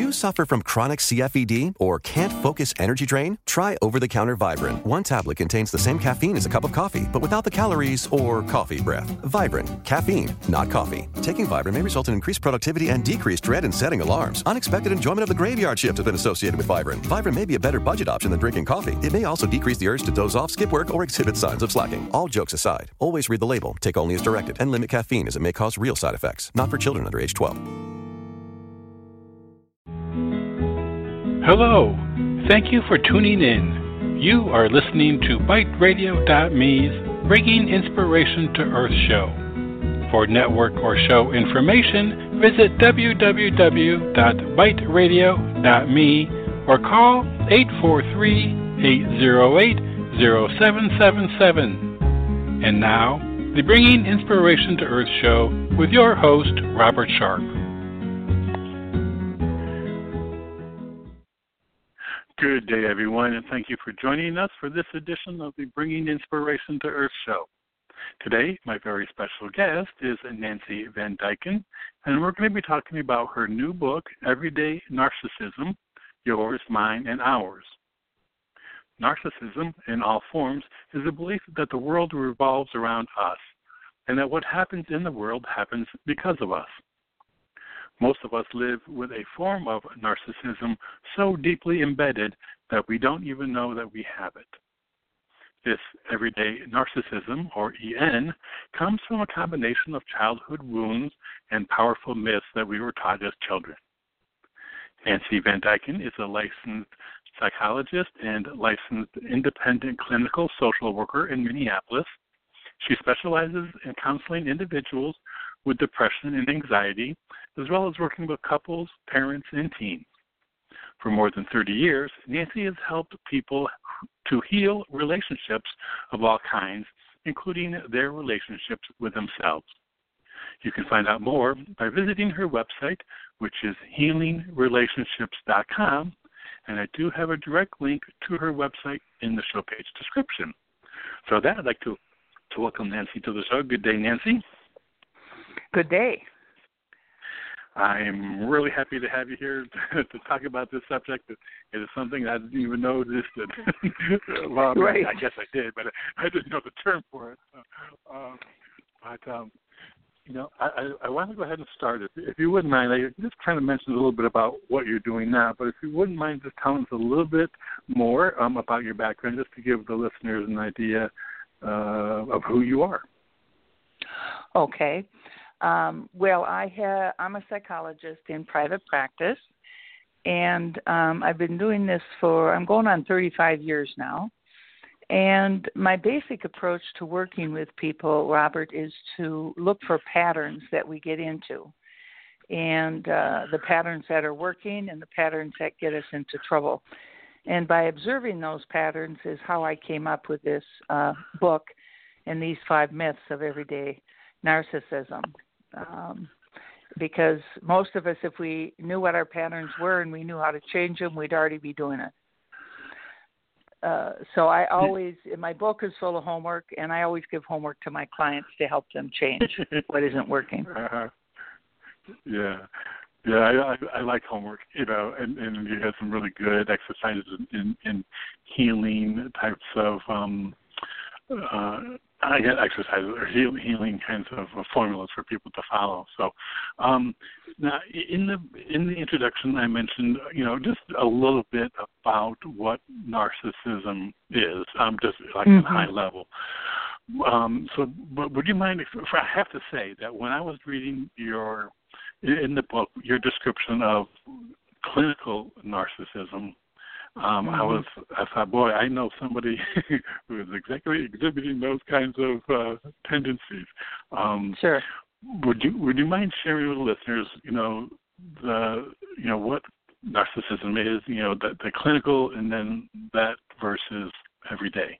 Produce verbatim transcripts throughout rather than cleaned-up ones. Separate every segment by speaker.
Speaker 1: you suffer from chronic C F E D or can't focus energy drain? Try over-the-counter Vibrant. One tablet contains the same caffeine as a cup of coffee, but without the calories or coffee breath. Vibrant. Caffeine, not coffee. Taking Vibrant may result in increased productivity and decreased dread in setting alarms. Unexpected enjoyment of the graveyard shift has been associated with Vibrant. Vibrant may be a better budget option than drinking coffee. It may also decrease the urge to doze off, skip work, or exhibit signs of slacking. All jokes aside, always read the label, take only as directed, and limit caffeine as it may cause real side effects. Not for children under age twelve.
Speaker 2: Hello. Thank you for tuning in. You are listening to Byte Radio dot me's Bringing Inspiration to Earth show. For network or show information, visit w w w dot byte radio dot me or call eight four three, eight zero eight, zero seven seven seven. And now, the Bringing Inspiration to Earth show with your host, Robert Sharp. Good day, everyone, and thank you for joining us for this edition of the Bringing Inspiration to Earth show. Today, my very special guest is Nancy Van Dyken, and we're going to be talking about her new book, Everyday Narcissism, Yours, Mine, and Ours. Narcissism, in all forms, is a belief that the world revolves around us, and that what happens in the world happens because of us. Most of us live with a form of narcissism so deeply embedded that we don't even know that we have it. This everyday narcissism, or E N, comes from a combination of childhood wounds and powerful myths that we were taught as children. Nancy Van Dyken is a licensed psychologist and licensed independent clinical social worker in Minneapolis. She specializes in counseling individuals with depression and anxiety, as well as working with couples, parents, and teens. For more than thirty years, Nancy has helped people to heal relationships of all kinds, including their relationships with themselves. You can find out more by visiting her website, which is healing relationships dot com, and I do have a direct link to her website in the show page description. So with that, I'd like to, to welcome Nancy to the show. Good day, Nancy.
Speaker 3: Good day.
Speaker 2: I'm really happy to have you here to, to talk about this subject. It is something I didn't even know existed. Well,
Speaker 3: right.
Speaker 2: I guess I did, but I didn't know the term for it. Uh, but, um, you know, I, I, I want to go ahead and start. If, if you wouldn't mind, I just kind of mentioned a little bit about what you're doing now, but if you wouldn't mind just telling us a little bit more um, about your background, just to give the listeners an idea uh, of who you are.
Speaker 3: Okay. Um, well, I ha- I'm a psychologist in private practice, and um, I've been doing this for, I'm going on thirty-five years now. And my basic approach to working with people, Robert, is to look for patterns that we get into, and uh, the patterns that are working and the patterns that get us into trouble. And by observing those patterns is how I came up with this uh, book and these five myths of everyday narcissism. Um, because most of us, if we knew what our patterns were and we knew how to change them, we'd already be doing it. Uh, so I always, my book is full of homework, and I always give homework to my clients to help them change what isn't working.
Speaker 2: Uh-huh. Yeah. Yeah, I, I, I like homework, you know, and, and you have some really good exercises in, in healing types of um, uh, I get exercises or heal, healing kinds of uh, formulas for people to follow. So, um, now in the in the introduction, I mentioned, you know, just a little bit about what narcissism is, um, just like mm-hmm. at a high level. Um, so, but would you mind? If, if I have to say that when I was reading your in the book your description of clinical narcissism. Um, mm-hmm. I was, I thought, boy, I know somebody who is exactly exhibiting those kinds of uh, tendencies. Um,
Speaker 3: sure.
Speaker 2: Would you Would you mind sharing with the listeners, you know, the you know what narcissism is, you know, the, the clinical, and then that versus everyday?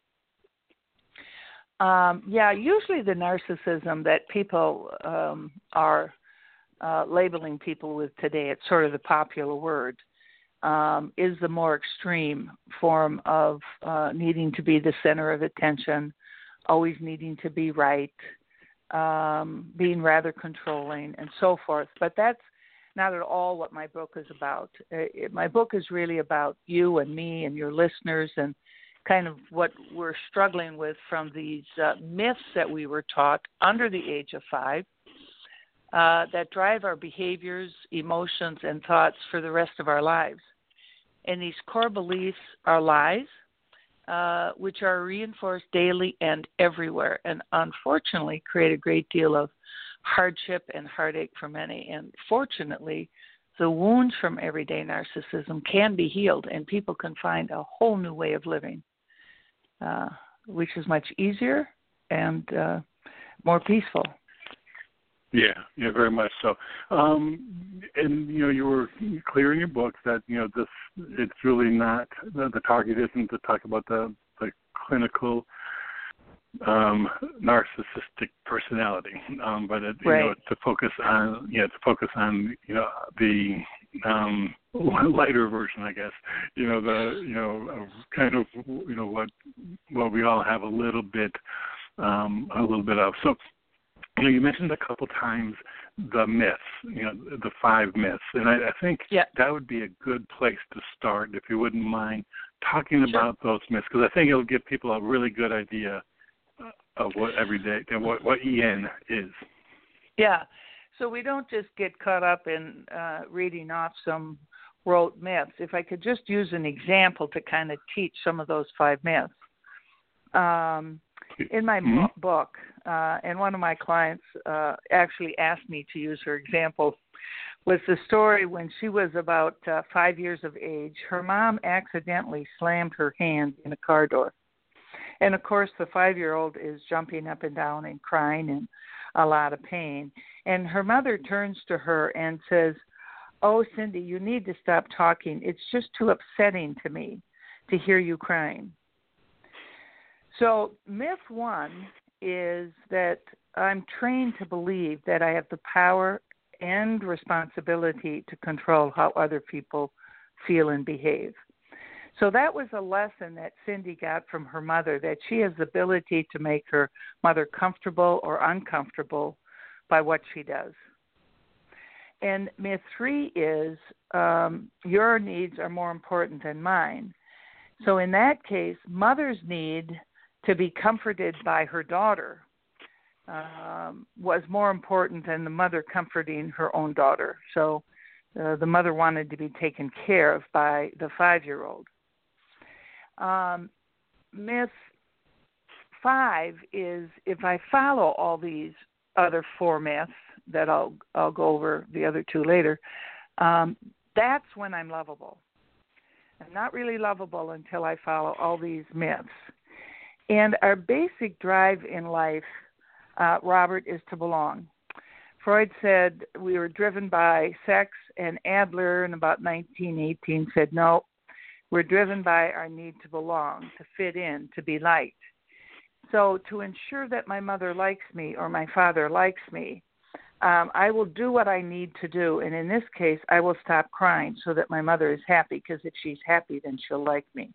Speaker 3: Um, yeah, usually the narcissism that people um, are uh, labeling people with today, it's sort of the popular word. Um, is the more extreme form of uh, needing to be the center of attention, always needing to be right, um, being rather controlling, and so forth. But that's not at all what my book is about. It, my book is really about you and me and your listeners and kind of what we're struggling with from these uh, myths that we were taught under the age of five uh, that drive our behaviors, emotions, and thoughts for the rest of our lives. And these core beliefs are lies, uh, which are reinforced daily and everywhere, and unfortunately create a great deal of hardship and heartache for many. And fortunately, the wounds from everyday narcissism can be healed, and people can find a whole new way of living, uh, which is much easier and uh, more peaceful.
Speaker 2: Yeah, yeah, very much so. Um, and you know, you were clear in your book that you know this. It's really not the, the target isn't to talk about the the clinical um, narcissistic personality, um, but it, you
Speaker 3: right.
Speaker 2: know, to focus on yeah, to focus on you know the um, lighter version, I guess. You know the you know kind of you know what what we all have a little bit um, a little bit of. So you know, you mentioned a couple times the myths, you know, the five myths, and I, I think
Speaker 3: yeah.
Speaker 2: that would be a good place to start if you wouldn't mind talking
Speaker 3: sure.
Speaker 2: about those myths, because I think it'll give people a really good idea of what everyday and what, what E N is.
Speaker 3: Yeah. So we don't just get caught up in uh, reading off some rote myths. If I could just use an example to kind of teach some of those five myths. Um, in my
Speaker 2: mm-hmm.
Speaker 3: book, uh, and one of my clients uh, actually asked me to use her example, was the story when she was about uh, five years of age. Her mom accidentally slammed her hand in a car door. And, of course, the five-year-old is jumping up and down and crying in a lot of pain. And her mother turns to her and says, "Oh, Cindy, you need to stop talking. It's just too upsetting to me to hear you crying." So myth one is that I'm trained to believe that I have the power and responsibility to control how other people feel and behave. So that was a lesson that Cindy got from her mother, that she has the ability to make her mother comfortable or uncomfortable by what she does. And myth three is um, your needs are more important than mine. So in that case, mother's need to be comforted by her daughter um, was more important than the mother comforting her own daughter. So uh, the mother wanted to be taken care of by the five-year-old. Um, myth five is if I follow all these other four myths that I'll I'll go over the other two later, um, that's when I'm lovable. I'm not really lovable until I follow all these myths. And our basic drive in life, uh, Robert, is to belong. Freud said we were driven by sex, and Adler in about nineteen eighteen said, no, we're driven by our need to belong, to fit in, to be liked. So to ensure that my mother likes me or my father likes me, um, I will do what I need to do. And in this case, I will stop crying so that my mother is happy, because if she's happy, then she'll like me.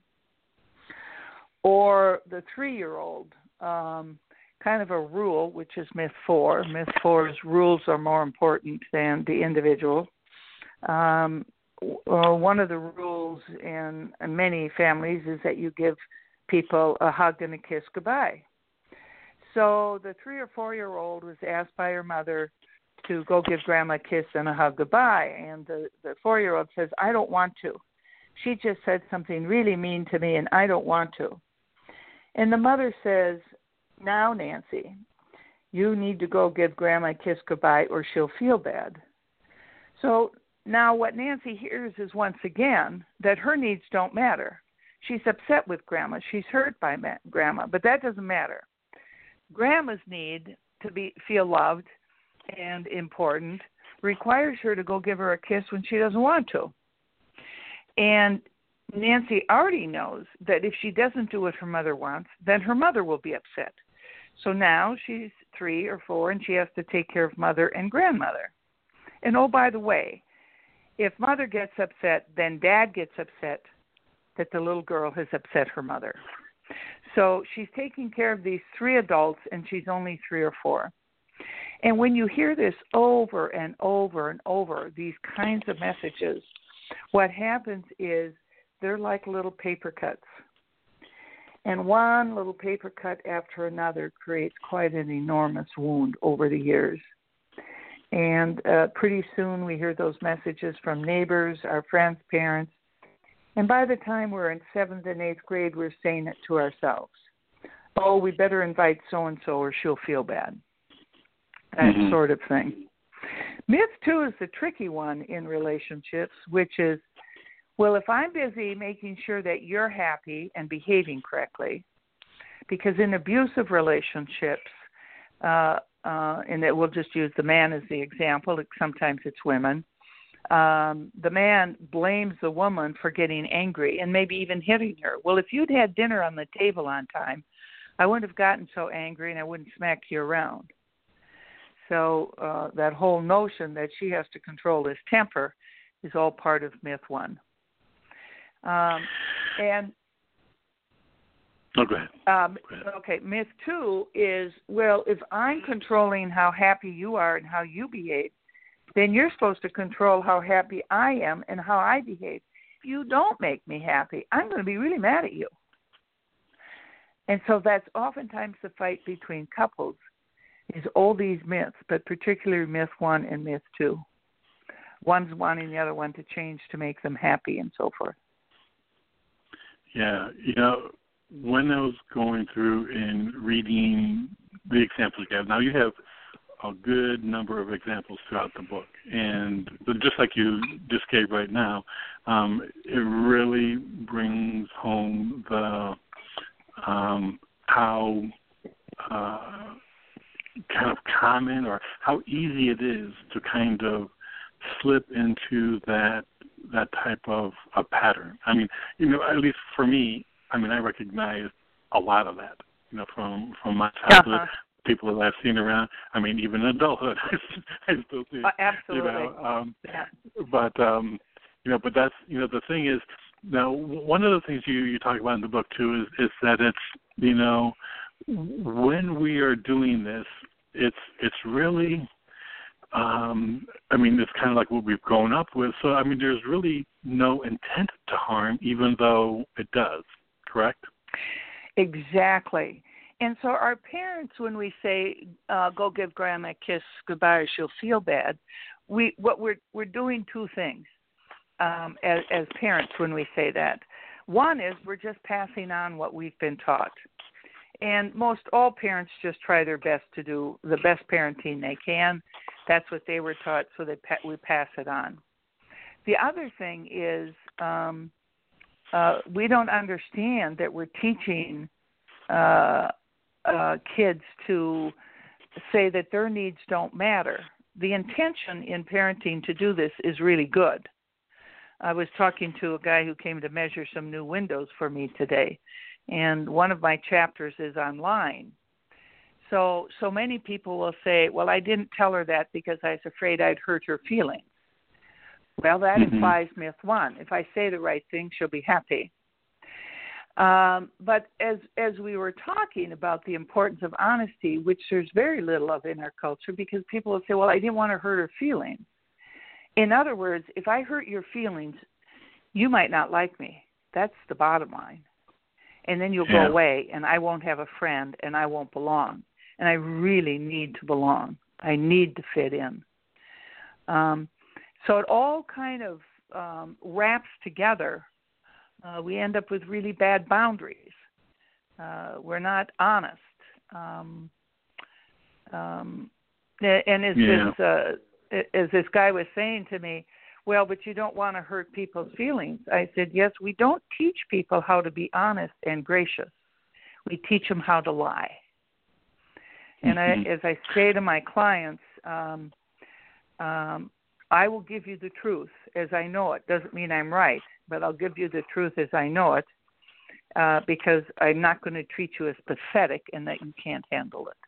Speaker 3: Or the three-year-old, um, kind of a rule, which is myth four. Myth four is rules are more important than the individual. Um, well, one of the rules in many families is that you give people a hug and a kiss goodbye. So the three or four-year-old was asked by her mother to go give grandma a kiss and a hug goodbye. And the, the four-year-old says, I don't want to. She just said something really mean to me, and I don't want to. And the mother says, now, Nancy, you need to go give grandma a kiss goodbye or she'll feel bad. So now what Nancy hears is once again that her needs don't matter. She's upset with grandma. She's hurt by ma- grandma, but that doesn't matter. Grandma's need to be feel loved and important requires her to go give her a kiss when she doesn't want to. And Nancy already knows that if she doesn't do what her mother wants, then her mother will be upset. So now she's three or four, and she has to take care of mother and grandmother. And oh, by the way, if mother gets upset, then dad gets upset that the little girl has upset her mother. So she's taking care of these three adults, and she's only three or four. And when you hear this over and over and over, these kinds of messages, what happens is they're like little paper cuts. And one little paper cut after another creates quite an enormous wound over the years. And uh, pretty soon we hear those messages from neighbors, our friends, parents. And by the time we're in seventh and eighth grade, we're saying it to ourselves. Oh, we better invite so-and-so or she'll feel bad. That mm-hmm. sort of thing. Myth two is the tricky one in relationships, which is, well, if I'm busy making sure that you're happy and behaving correctly, because in abusive relationships, uh, uh, and that we'll just use the man as the example, sometimes it's women, um, the man blames the woman for getting angry and maybe even hitting her. Well, if you'd had dinner on the table on time, I wouldn't have gotten so angry and I wouldn't smack you around. So uh, that whole notion that she has to control his temper is all part of myth one. Um, and
Speaker 2: oh, go ahead.
Speaker 3: Um,
Speaker 2: go ahead.
Speaker 3: Okay, myth two is, well, if I'm controlling how happy you are and how you behave, then you're supposed to control how happy I am and how I behave. If you don't make me happy, I'm going to be really mad at you. And so that's oftentimes the fight between couples, is all these myths, but particularly myth one and myth two. One's wanting the other one to change to make them happy and so forth.
Speaker 2: Yeah, you know, when I was going through and reading the examples you have, now you have a good number of examples throughout the book, and just like you just gave right now, um, it really brings home the um, how uh, kind of common or how easy it is to kind of slip into that that type of a pattern. I mean, you know, at least for me, I mean, I recognize a lot of that, you know, from, from my childhood, uh-huh. people that I've seen around. I mean, even in adulthood, I still see it.
Speaker 3: Uh, absolutely.
Speaker 2: You know, um,
Speaker 3: yeah.
Speaker 2: But, um, you know, but that's, you know, the thing is, now, one of the things you, you talk about in the book, too, is, is that it's, you know, when we are doing this, it's it's really, um, I mean, it's kind of like what we've grown up with. So, I mean, there's really no intent to harm, even though it does, correct?
Speaker 3: Exactly. And so our parents, when we say, uh, go give Grandma a kiss goodbye or she'll feel bad, we what we're we're doing two things um, as, as parents when we say that. One is we're just passing on what we've been taught. And most all parents just try their best to do the best parenting they can. That's what they were taught, so they pa- we pass it on. The other thing is um, uh, we don't understand that we're teaching uh, uh, kids to say that their needs don't matter. The intention in parenting to do this is really good. I was talking to a guy who came to measure some new windows for me today, and one of my chapters is online. So so many people will say, well, I didn't tell her that because I was afraid I'd hurt her feelings. Well, that mm-hmm. implies myth one. If I say the right thing, she'll be happy. Um, but as as we were talking about the importance of honesty, which there's very little of in our culture, because people will say, well, I didn't want to hurt her feelings. In other words, if I hurt your feelings, you might not like me. That's the bottom line. And then you'll
Speaker 2: yeah.
Speaker 3: go away, and I won't have a friend, and I won't belong. And I really need to belong. I need to fit in. Um, so it all kind of um, wraps together. Uh, we end up with really bad boundaries. Uh, we're not honest. Um, um, and as
Speaker 2: yeah.
Speaker 3: this uh, as this guy was saying to me, well, but you don't want to hurt people's feelings. I said, yes, we don't teach people how to be honest and gracious. We teach them how to lie. And mm-hmm. I, as I say to my clients, um, um, I will give you the truth as I know it. Doesn't mean I'm right, but I'll give you the truth as I know it uh, because I'm not going to treat you as pathetic and that you can't handle it.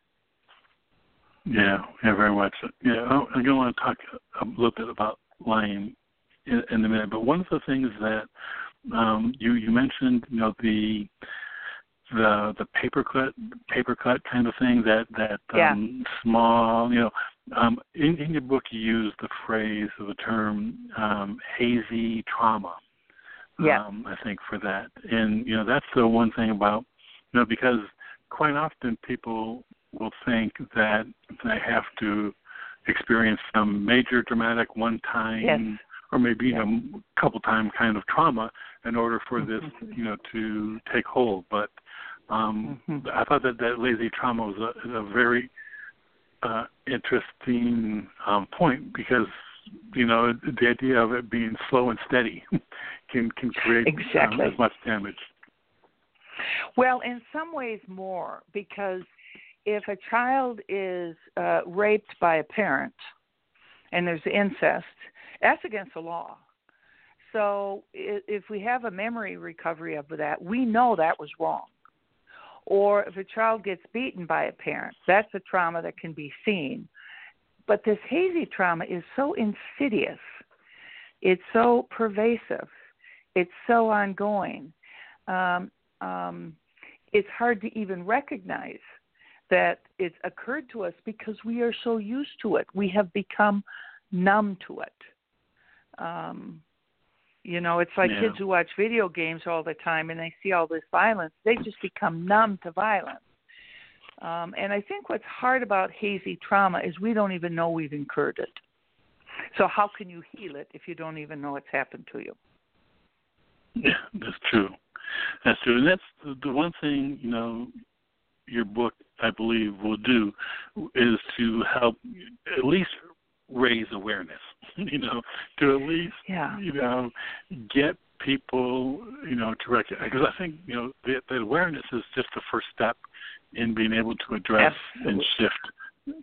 Speaker 2: Yeah, yeah, very much. Yeah, I'm going to want to talk a little bit about lying in, in a minute, but one of the things that um, you you mentioned, you know, the the the paperclip papercut kind of thing, that that um,
Speaker 3: yeah.
Speaker 2: small, you know. Um, in, in your book, you use the phrase or the term um, hazy trauma.
Speaker 3: Yeah.
Speaker 2: Um, I think for that, and you know that's the one thing about, you know, because quite often people will think that they have to experience some major dramatic one time
Speaker 3: yes.
Speaker 2: or maybe
Speaker 3: yeah.
Speaker 2: you know, a couple time kind of trauma in order for this, you know, to take hold. But um,
Speaker 3: mm-hmm.
Speaker 2: I thought that that lazy trauma was a, a very uh, interesting um, point, because you know the idea of it being slow and steady can can create
Speaker 3: exactly.
Speaker 2: um, as much damage.
Speaker 3: Well, in some ways more, because if a child is uh, raped by a parent and there's incest, that's against the law. So if we have a memory recovery of that, we know that was wrong. Or if a child gets beaten by a parent, that's a trauma that can be seen. But this hazy trauma is so insidious. It's so pervasive. It's so ongoing. Um, um, it's hard to even recognize that it's occurred to us because we are so used to it. We have become numb to it. Um, you know, it's like
Speaker 2: yeah.
Speaker 3: kids who watch video games all the time and they see all this violence. They just become numb to violence. Um, and I think what's hard about hazy trauma is we don't even know we've incurred it. So how can you heal it if you don't even know it's happened to you?
Speaker 2: Yeah, that's true. That's true. And that's the, the one thing, you know, your book, I believe, will do is to help at least raise awareness, you know, to at least,
Speaker 3: yeah.
Speaker 2: you know, get people, you know, to recognize. Because I think, you know, the, the awareness is just the first step in being able to address
Speaker 3: Absolutely.
Speaker 2: and shift.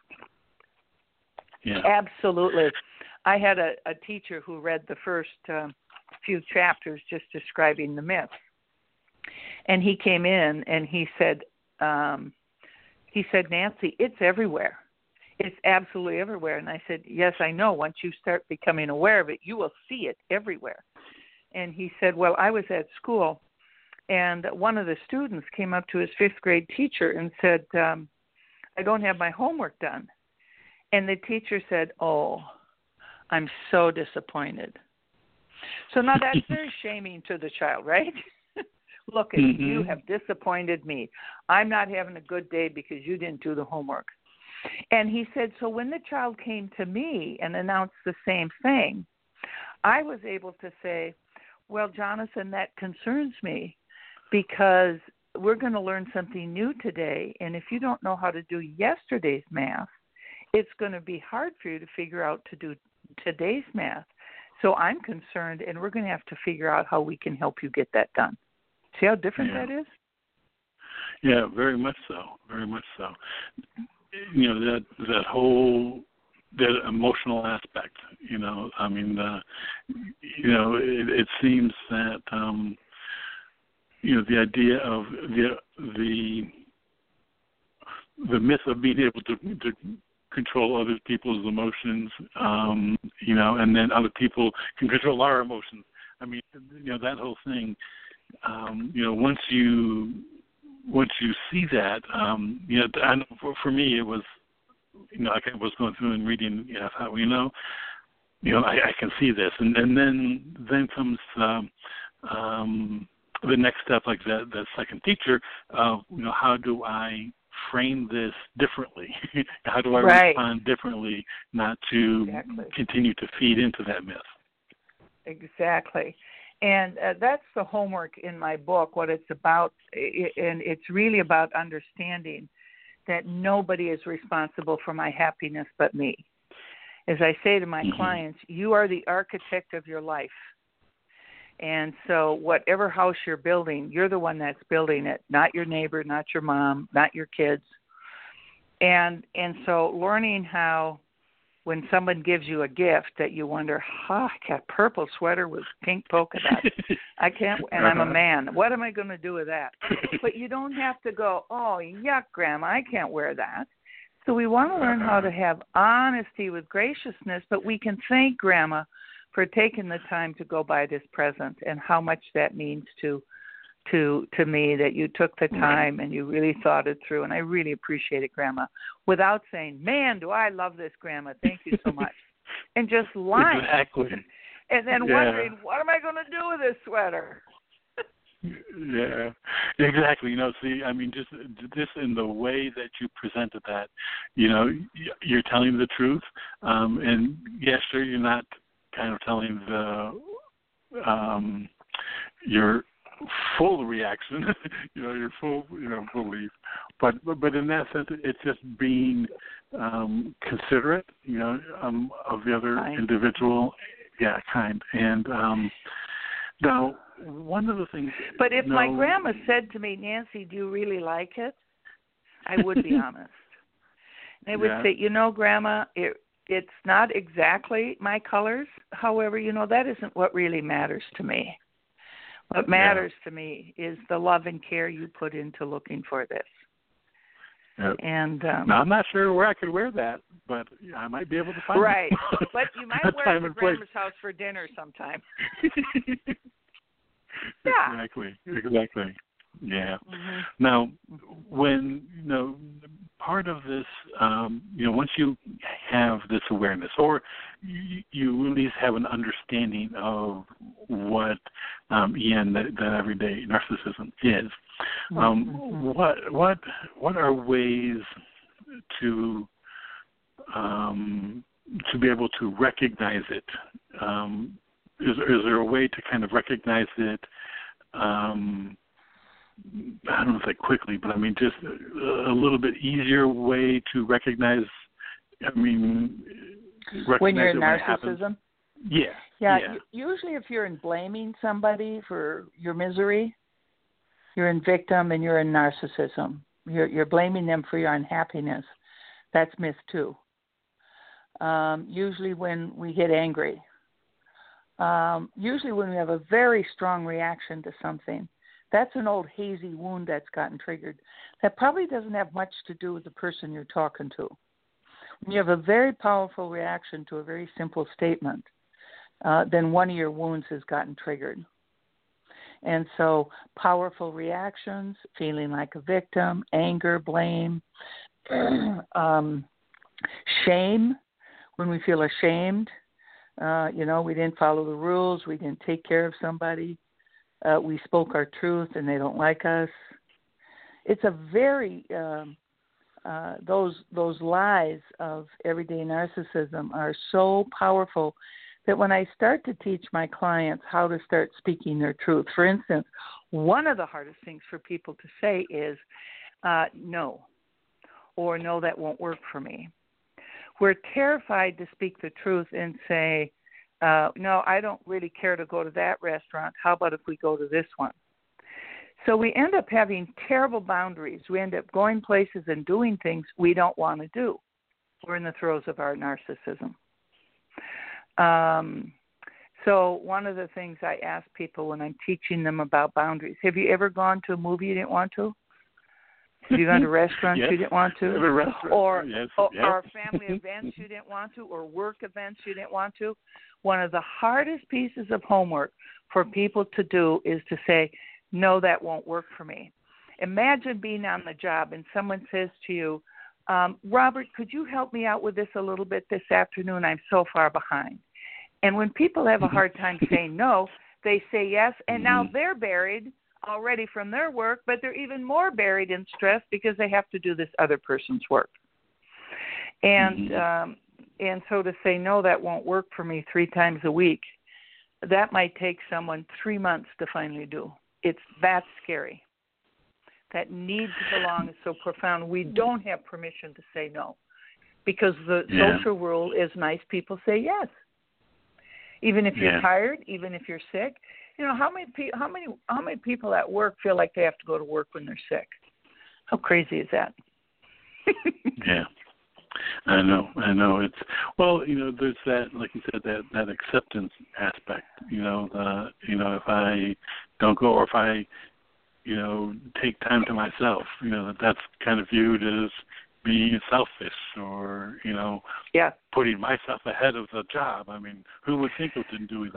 Speaker 2: Yeah.
Speaker 3: Absolutely. I had a, a teacher who read the first uh, few chapters just describing the myth. And he came in and he said, um, he said, Nancy, it's everywhere. It's absolutely everywhere. And I said, yes, I know. Once you start becoming aware of it, you will see it everywhere. And he said, well, I was at school, and one of the students came up to his fifth grade teacher and said, um, I don't have my homework done. And the teacher said, oh, I'm so disappointed. So now that's very shaming to the child, right? Look, mm-hmm. you have disappointed me. I'm not having a good day because you didn't do the homework. And he said, so when the child came to me and announced the same thing, I was able to say, well, Jonathan, that concerns me because we're going to learn something new today. And if you don't know how to do yesterday's math, it's going to be hard for you to figure out to do today's math. So I'm concerned, and we're going to have to figure out how we can help you get that done. See how different
Speaker 2: yeah.
Speaker 3: that is?
Speaker 2: Yeah, very much so. Very much so. You know, that that whole that emotional aspect. You know, I mean, uh, you know, it, it seems that um, you know the idea of the the the myth of being able to to control other people's emotions, um, you know, and then other people can control our emotions. I mean, you know, that whole thing. Um, you know, once you once you see that, um, you know, I know for, for me it was, you know, I was going through and reading, you know, how, you know, you know, I, I can see this, and, and then then comes um, um, the next step, like that that second teacher, of you know, how do I frame this differently? How do I
Speaker 3: right.
Speaker 2: respond differently, not to
Speaker 3: exactly.
Speaker 2: continue to feed into that myth?
Speaker 3: Exactly. And uh, that's the homework in my book, what it's about. And it's really about understanding that nobody is responsible for my happiness but me. As I say to my mm-hmm. clients, you are the architect of your life. And so whatever house you're building, you're the one that's building it, not your neighbor, not your mom, not your kids. And and so learning how when someone gives you a gift that you wonder, ha, I got a purple sweater with pink polka dots. I can't, and I'm a man. What am I going to do with that? But you don't have to go, oh, yuck, Grandma, I can't wear that. So we want to learn how to have honesty with graciousness, but we can thank Grandma for taking the time to go buy this present and how much that means to to to me that you took the time and you really thought it through, and I really appreciate it, Grandma. Without saying, "Man, do I love this, Grandma? Thank you so much," and just lying.
Speaker 2: Exactly.
Speaker 3: And then
Speaker 2: yeah.
Speaker 3: wondering, what am I going to do with this sweater?
Speaker 2: Yeah, exactly. You know, see, I mean, just just in the way that you presented that, you know, you're telling the truth, um, and yes, sure, you're not kind of telling the um, your full reaction, you know, your full, you know, belief, but but in that sense, it's just being um, considerate, you know, um, of the other kind. individual, yeah, kind, and um, now. One of the things.
Speaker 3: But if
Speaker 2: no,
Speaker 3: my grandma said to me, "Nancy, do you really like it?" I would be honest. And I would
Speaker 2: yeah.
Speaker 3: say, "You know, Grandma, it it's not exactly my colors. However, you know, that isn't what really matters to me. What matters yeah. to me is the love and care you put into looking for this."
Speaker 2: Yep.
Speaker 3: And um,
Speaker 2: now I'm not sure where I could wear that, but I might be able to find
Speaker 3: right.
Speaker 2: it.
Speaker 3: Right, but you might wear it to Grandma's place. house for dinner sometime. Yeah.
Speaker 2: Exactly. Exactly. Yeah.
Speaker 3: Mm-hmm.
Speaker 2: Now, when you know part of this, um, you know, once you have this awareness, or you, you at least have an understanding of what um, Ian, that, that everyday narcissism is, um, mm-hmm. what what what are ways to um, to be able to recognize it? Um, Is, is there a way to kind of recognize it, um, I don't know if say quickly, but I mean just a, a little bit easier way to recognize, I mean, recognize
Speaker 3: when you're in
Speaker 2: when
Speaker 3: narcissism?
Speaker 2: Yeah.
Speaker 3: Yeah,
Speaker 2: yeah.
Speaker 3: Usually if you're in blaming somebody for your misery, you're in victim and you're in narcissism. You're, you're blaming them for your unhappiness. That's myth two. Um, usually when we get angry, Um, usually when we have a very strong reaction to something, that's an old hazy wound that's gotten triggered. That probably doesn't have much to do with the person you're talking to. When you have a very powerful reaction to a very simple statement, uh, then one of your wounds has gotten triggered. And so powerful reactions, feeling like a victim, anger, blame, um, shame, when we feel ashamed, Uh, you know, we didn't follow the rules. We didn't take care of somebody. Uh, we spoke our truth and they don't like us. It's a very, um, uh, those those lies of everyday narcissism are so powerful that when I start to teach my clients how to start speaking their truth, for instance, one of the hardest things for people to say is uh, no, or no, that won't work for me. We're terrified to speak the truth and say, uh, no, I don't really care to go to that restaurant. How about if we go to this one? So we end up having terrible boundaries. We end up going places and doing things we don't want to do. We're in the throes of our narcissism. Um, so one of the things I ask people when I'm teaching them about boundaries, have you ever gone to a movie you didn't want to? Have you gone to restaurants
Speaker 2: yes.
Speaker 3: you didn't want to?
Speaker 2: Or,
Speaker 3: yes.
Speaker 2: or,
Speaker 3: yes. or family events you didn't want to, or work events you didn't want to? One of the hardest pieces of homework for people to do is to say, no, that won't work for me. Imagine being on the job and someone says to you, um, Robert, could you help me out with this a little bit this afternoon? I'm so far behind. And when people have a hard time saying no, they say yes, and now they're buried already from their work, but they're even more buried in stress because they have to do this other person's work. And mm-hmm. um, and so to say, no, that won't work for me three times a week, that might take someone three months to finally do. It's that scary. That need to belong is so profound. We don't have permission to say no because the yeah. social rule is nice people say yes. Even if you're yeah. tired, even if you're sick. You know, how many pe- how many how many people at work feel like they have to go to work when they're sick? How crazy is that?
Speaker 2: yeah. I know, I know. It's well, you know, there's that, like you said, that, that acceptance aspect. You know, uh, you know, if I don't go, or if I, you know, take time to myself, you know, that that's kind of viewed as being selfish, or you know,
Speaker 3: yeah.
Speaker 2: putting myself ahead of the job. I mean, who would think of doing that?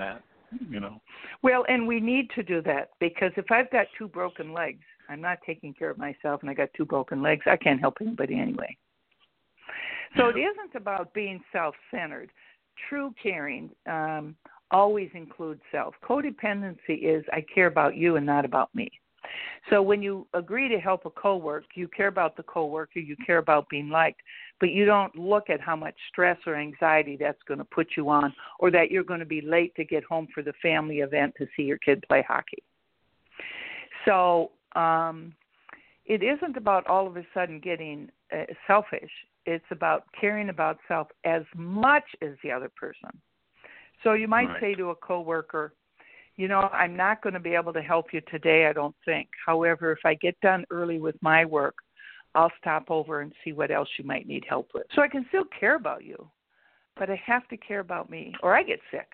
Speaker 2: you know.
Speaker 3: Well, and we need to do that because if I've got two broken legs, I'm not taking care of myself, and I got two broken legs, I can't help anybody anyway. So it isn't about being self-centered. True caring um, always includes self. Codependency is I care about you and not about me. So when you agree to help a coworker, you care about the coworker, you care about being liked, but you don't look at how much stress or anxiety that's going to put you on, or that you're going to be late to get home for the family event to see your kid play hockey. So um, it isn't about all of a sudden getting uh, selfish. It's about caring about self as much as the other person. So you might
Speaker 2: right.
Speaker 3: say to a coworker, you know, I'm not going to be able to help you today, I don't think. However, if I get done early with my work, I'll stop over and see what else you might need help with. So I can still care about you, but I have to care about me, or I get sick.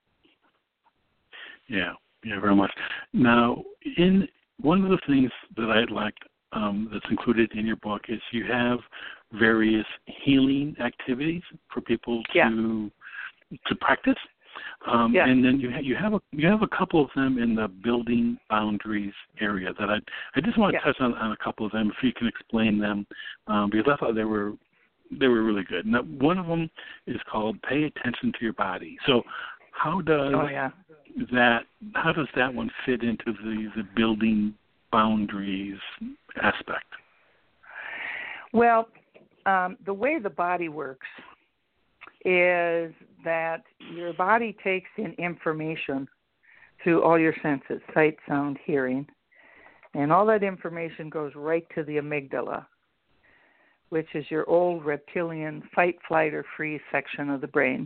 Speaker 2: Yeah, yeah, very much. Now, in one of the things that I'd like um, that's included in your book is you have various healing activities for people to
Speaker 3: yeah.
Speaker 2: to practice. Um,
Speaker 3: yeah.
Speaker 2: And then you ha- you have a you have a couple of them in the building boundaries area that I I just want to
Speaker 3: yeah.
Speaker 2: touch on, on a couple of them if you can explain them um, because I thought they were they were really good. Now, one of them is called Pay Attention to Your Body. So how does
Speaker 3: oh, yeah.
Speaker 2: that how does that one fit into the, the building boundaries aspect?
Speaker 3: Well, um, the way the body works is that your body takes in information through all your senses, sight, sound, hearing, and all that information goes right to the amygdala, which is your old reptilian fight, flight, or freeze section of the brain.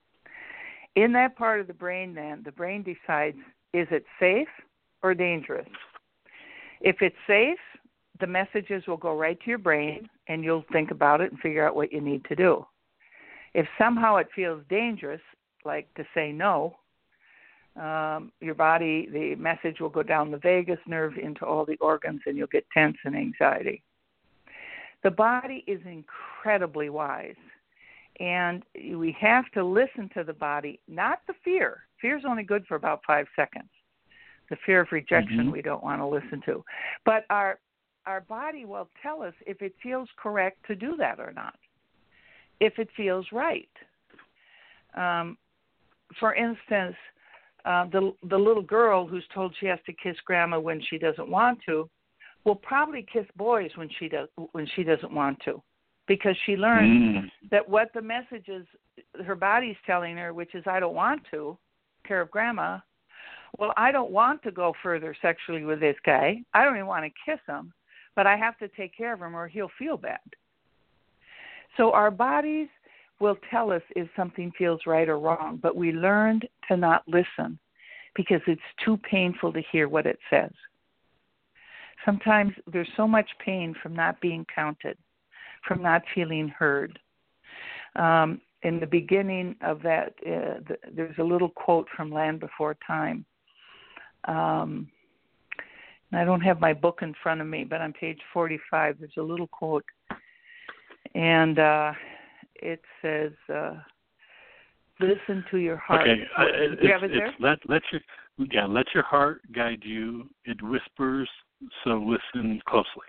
Speaker 3: In that part of the brain, then, the brain decides, is it safe or dangerous? If it's safe, the messages will go right to your brain, and you'll think about it and figure out what you need to do. If somehow it feels dangerous, like to say no, um, your body, the message will go down the vagus nerve into all the organs, and you'll get tense and anxiety. The body is incredibly wise, and we have to listen to the body, not the fear. Fear is only good for about five seconds. The fear of rejection mm-hmm. we don't want to listen to. But our our body will tell us if it feels correct to do that or not, if it feels right. Um, for instance, uh, the the little girl who's told she has to kiss grandma when she doesn't want to will probably kiss boys when she does when she doesn't want to, because she learned mm. that what the message is her body's telling her, which is I don't want to, care of grandma. Well, I don't want to go further sexually with this guy. I don't even want to kiss him, but I have to take care of him or he'll feel bad. So our bodies will tell us if something feels right or wrong, but we learned to not listen because it's too painful to hear what it says. Sometimes there's so much pain from not being counted, from not feeling heard. Um, in the beginning of that, uh, the, there's a little quote from Land Before Time. Um, I don't have my book in front of me, but on page forty-five, there's a little quote. And uh, it says, uh, listen to your heart.
Speaker 2: Okay. Uh,
Speaker 3: it, Do you have it there?
Speaker 2: Let, let, your, yeah, let your heart guide you. It whispers, so listen closely.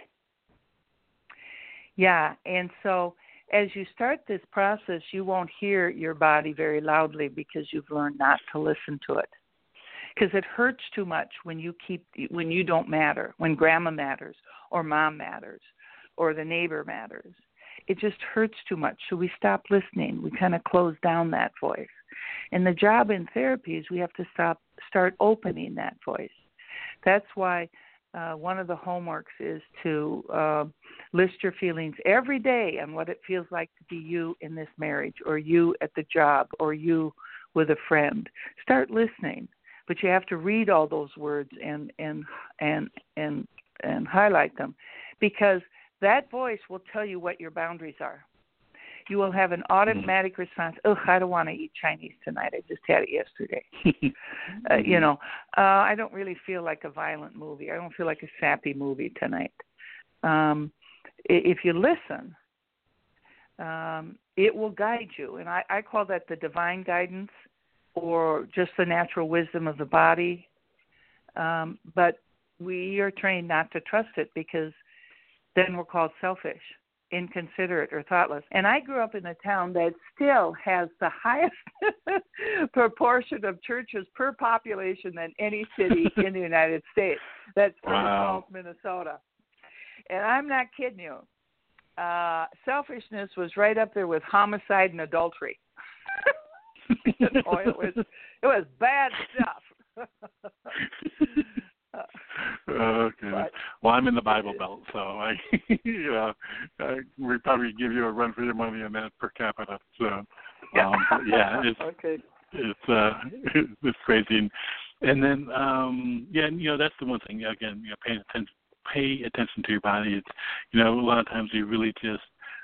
Speaker 3: Yeah, and so as you start this process, you won't hear your body very loudly because you've learned not to listen to it. Because it hurts too much when you keep when you don't matter, when grandma matters, or mom matters, or the neighbor matters. It just hurts too much. So we stop listening. We kind of close down that voice. And the job in therapy is we have to stop, start opening that voice. That's why uh, one of the homeworks is to uh, list your feelings every day on what it feels like to be you in this marriage, or you at the job, or you with a friend. Start listening. But you have to read all those words and and and and and highlight them, because that voice will tell you what your boundaries are. You will have an automatic mm-hmm. response. Oh, I don't want to eat Chinese tonight. I just had it yesterday. uh, you know, uh, I don't really feel like a violent movie. I don't feel like a sappy movie tonight. Um, if you listen, um, it will guide you, and I, I call that the divine guidance. or just the natural wisdom of the body. Um, but we are trained not to trust it because then we're called selfish, inconsiderate, or thoughtless. And I grew up in a town that still has the highest proportion of churches per population than any city in the United States. That's
Speaker 2: wow.
Speaker 3: Falls, Minnesota. And I'm not kidding you. Uh, selfishness was right up there with homicide and adultery. Oh, it was it was bad stuff.
Speaker 2: Okay.
Speaker 3: But,
Speaker 2: well, I'm in the Bible Belt, so I, you know, I, we probably give you a run for your money on that per capita. So, um, but yeah, it's
Speaker 3: okay.
Speaker 2: it's uh, it's crazy, and, and then um, yeah, you know, that's the one thing. Again, you know, paying attention, pay attention to your body. It's, you know, a lot of times we really just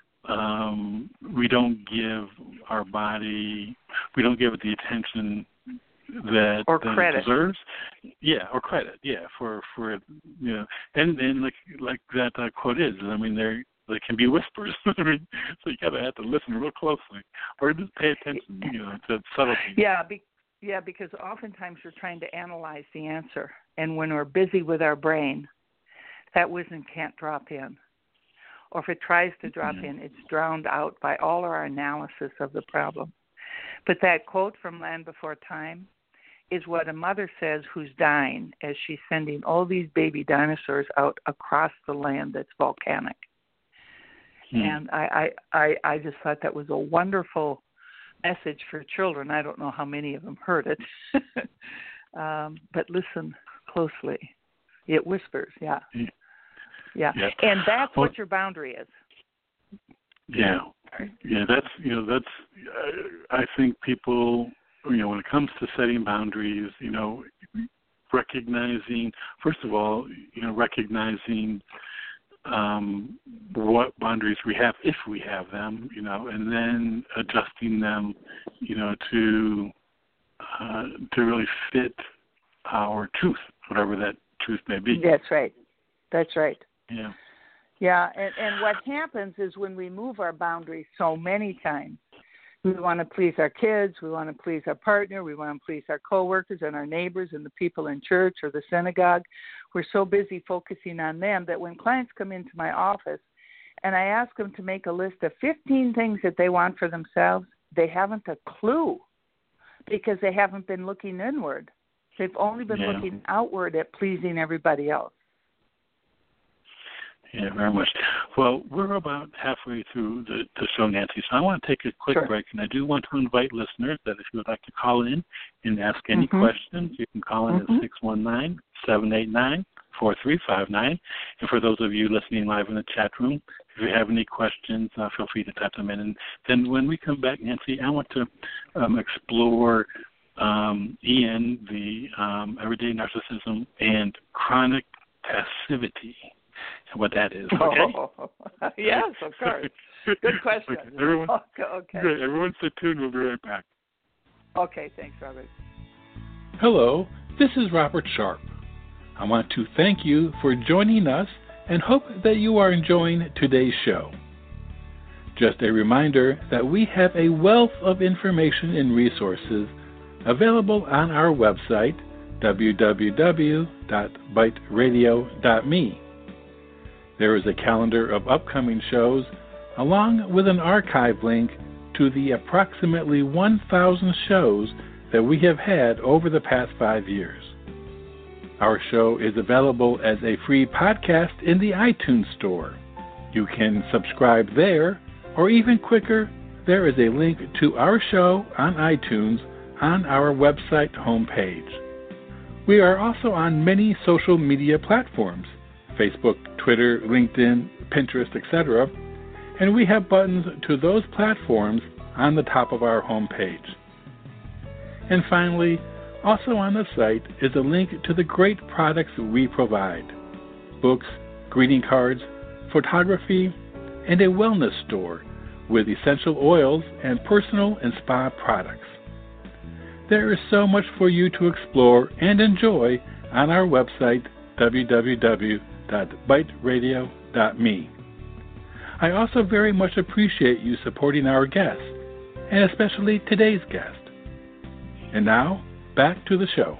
Speaker 2: um, we don't give our body, we don't give it the attention that,
Speaker 3: or
Speaker 2: that
Speaker 3: credit.
Speaker 2: it deserves. Yeah, or credit. Yeah, for for you know, and and like like that uh, quote is. I mean, there there can be whispers. I mean, so you gotta have to listen real closely, or just pay attention, you know, to subtleties.
Speaker 3: Yeah, be, yeah, because oftentimes we're trying to analyze the answer, and when we're busy with our brain, that wisdom can't drop in. Or if it tries to drop mm-hmm. in, it's drowned out by all our analysis of the problem. But that quote from Land Before Time is what a mother says who's dying as she's sending all these baby dinosaurs out across the land that's volcanic. Mm-hmm. And I, I, I, I just thought that was a wonderful message for children. I don't know how many of them heard it, um, but listen closely. It whispers, yeah. Mm-hmm. Yeah, yeah. And that's well, what your boundary is.
Speaker 2: Yeah, yeah. That's you know that's uh, I think people you know when it comes to setting boundaries, you know, recognizing first of all, you know, recognizing um, what boundaries we have if we have them, you know, and then adjusting them, you know, to uh, to really fit our truth, whatever that truth may be.
Speaker 3: That's right. That's right.
Speaker 2: Yeah.
Speaker 3: Yeah, and, and what happens is when we move our boundaries so many times, we want to please our kids, we want to please our partner, we want to please our coworkers and our neighbors and the people in church or the synagogue. We're so busy focusing on them that when clients come into my office and I ask them to make a list of fifteen things that they want for themselves, they haven't a clue because they haven't been looking inward. They've only been
Speaker 2: yeah.
Speaker 3: looking outward at pleasing everybody else.
Speaker 2: Yeah, very much. Well, we're about halfway through the, the show, Nancy, so I want to take a quick
Speaker 3: sure.
Speaker 2: break, and I do want to invite listeners that if you would like to call in and ask any
Speaker 3: mm-hmm.
Speaker 2: questions, you can call in mm-hmm. at six one nine, seven eight nine, four three five nine. And for those of you listening live in the chat room, if you have any questions, uh, feel free to type them in. And then when we come back, Nancy, I want to um, explore um, Ian, the um, everyday narcissism and chronic passivity. What that is, okay?
Speaker 3: Oh, yes, of course. Good question.
Speaker 2: Okay, everyone,
Speaker 3: okay, okay.
Speaker 2: Good. Everyone stay tuned. We'll be right back.
Speaker 3: Okay, thanks, Robert.
Speaker 4: Hello, this is Robert Sharp. I want to thank you for joining us and hope that you are enjoying today's show. Just a reminder that we have a wealth of information and resources available on our website, w w w dot byte radio dot me. There is a calendar of upcoming shows, along with an archive link to the approximately one thousand shows that we have had over the past five years. Our show is available as a free podcast in the iTunes Store. You can subscribe there, or even quicker, there is a link to our show on iTunes on our website homepage. We are also on many social media platforms, Facebook, Twitter, LinkedIn, Pinterest, et cetera, and we have buttons to those platforms on the top of our homepage. And finally, also on the site is a link to the great products we provide: books, greeting cards, photography, and a wellness store with essential oils and personal and spa products. There is so much for you to explore and enjoy on our website, w w w dot byte radio dot me. I also very much appreciate you supporting our guests, and especially today's guest. And now, back to the show.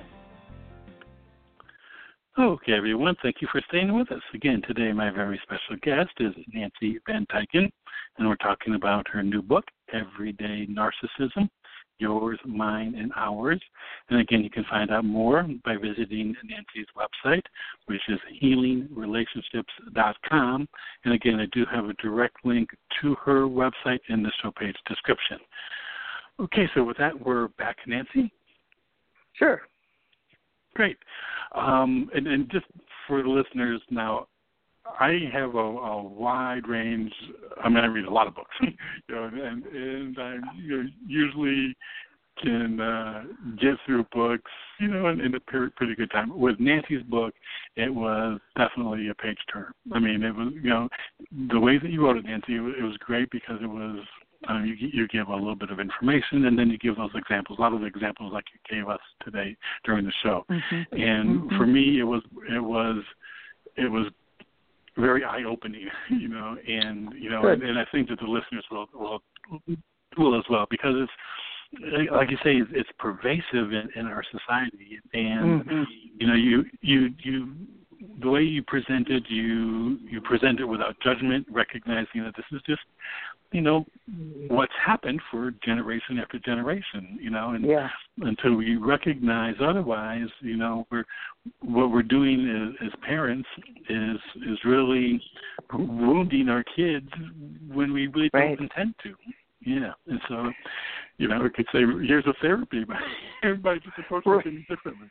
Speaker 2: Okay, everyone, thank you for staying with us. Again, today my very special guest is Nancy Van Tyken, and we're talking about her new book, Everyday Narcissism, Yours, Mine, and Ours. And again, you can find out more by visiting Nancy's website, which is healing relationships dot com. And again, I do have a direct link to her website in the show page description. Okay, so with that, we're back, Nancy.
Speaker 3: Sure.
Speaker 2: Great. Um, and, and just for the listeners now, I have a, a wide range. I mean, I read a lot of books, you know, and, and I you know, usually can uh, get through books, you know, in, in a pretty, pretty good time. With Nancy's book, it was definitely a page turner. I mean, it was, you know, the way that you wrote it, Nancy, it was, it was great because it was. Um, you, you give a little bit of information, and then you give those examples, a lot of the examples like you gave us today during the show. Mm-hmm. And mm-hmm. for me, it was it was it was very eye opening, you know, and you know, and, and I think that the listeners will will will as well, because it's like you say, it's, it's pervasive in, in our society, and mm-hmm. you know, you you you. The way you present it, you you present it without judgment, recognizing that this is just, you know, what's happened for generation after generation, you know, and
Speaker 3: yeah.
Speaker 2: until we recognize otherwise, you know, we're what we're doing as, as parents is is really wounding our kids when we really
Speaker 3: right.
Speaker 2: don't intend to. Yeah, and so, you know, we could say, here's a therapy, but everybody's just approaching
Speaker 3: right.
Speaker 2: things differently.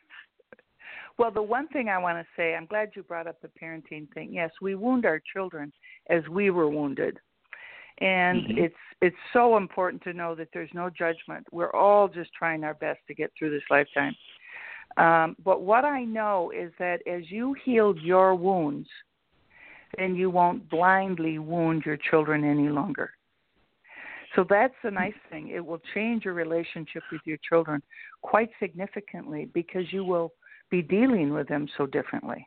Speaker 3: Well, the one thing I want to say, I'm glad you brought up the parenting thing. Yes, we wound our children as we were wounded. And mm-hmm. it's it's so important to know that there's no judgment. We're all just trying our best to get through this lifetime. Um, but what I know is that as you heal your wounds, then you won't blindly wound your children any longer. So that's the nice thing. It will change your relationship with your children quite significantly, because you will be dealing with them so differently.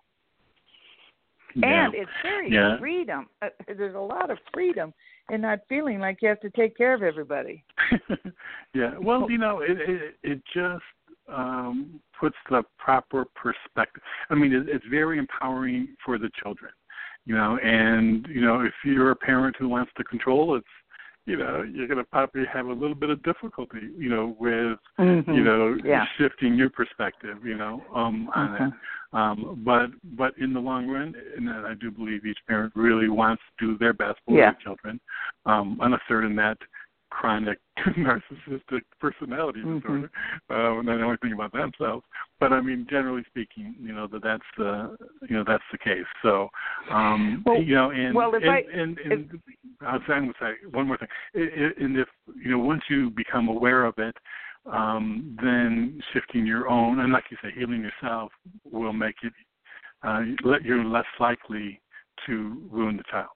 Speaker 2: Yeah.
Speaker 3: And it's very
Speaker 2: yeah.
Speaker 3: freedom. Uh, there's a lot of freedom in not feeling like you have to take care of everybody.
Speaker 2: yeah. Well, you know, it it, it just um, puts the proper perspective. I mean, it, it's very empowering for the children, you know, and, you know, if you're a parent who wants to control, it's, you know, you're going to probably have a little bit of difficulty, you know, with, mm-hmm. you know,
Speaker 3: yeah.
Speaker 2: shifting your perspective, you know, um, on mm-hmm. it. Um, but but in the long run, and I do believe each parent really wants to do their best for
Speaker 3: yeah.
Speaker 2: their children, um, unless they're in that chronic narcissistic personality
Speaker 3: mm-hmm.
Speaker 2: disorder, uh, and they only think about themselves. But I mean, generally speaking, you know, that that's the you know that's the case. So, um,
Speaker 3: well,
Speaker 2: you know, and
Speaker 3: well, if
Speaker 2: and,
Speaker 3: I,
Speaker 2: and, and,
Speaker 3: if,
Speaker 2: and I was going to say one more thing, and if you know, once you become aware of it, um, then shifting your own, and like you say, healing yourself will make it uh, you're less likely to ruin the child.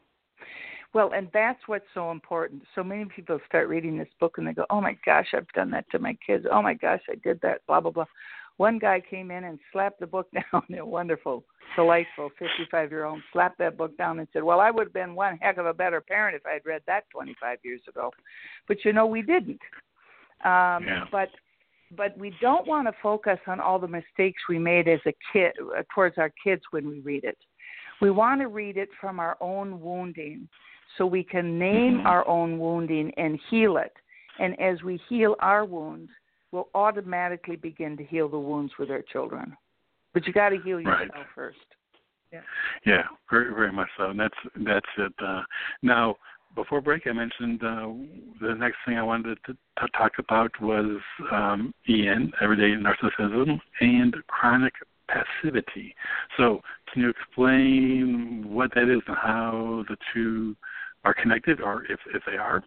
Speaker 3: Well, and that's what's so important. So many people start reading this book and they go, oh, my gosh, I've done that to my kids. Oh, my gosh, I did that, blah, blah, blah. One guy came in and slapped the book down, a wonderful, delightful fifty-five-year-old, slapped that book down and said, well, I would have been one heck of a better parent if I had read that twenty-five years ago. But, you know, we didn't. Um,
Speaker 2: yeah.
Speaker 3: But but we don't want to focus on all the mistakes we made as a kid uh, towards our kids when we read it. We want to read it from our own wounding, so we can name our own wounding and heal it. And as we heal our wounds, we'll automatically begin to heal the wounds with our children. But you got to heal yourself
Speaker 2: right.
Speaker 3: first. Yeah.
Speaker 2: Yeah, very, very much so. And that's that's it. Uh, now, before break, I mentioned uh, the next thing I wanted to, to talk about was um, E N, Everyday Narcissism, and chronic passivity. So, can you explain what that is and how the two are connected, or if, if they are?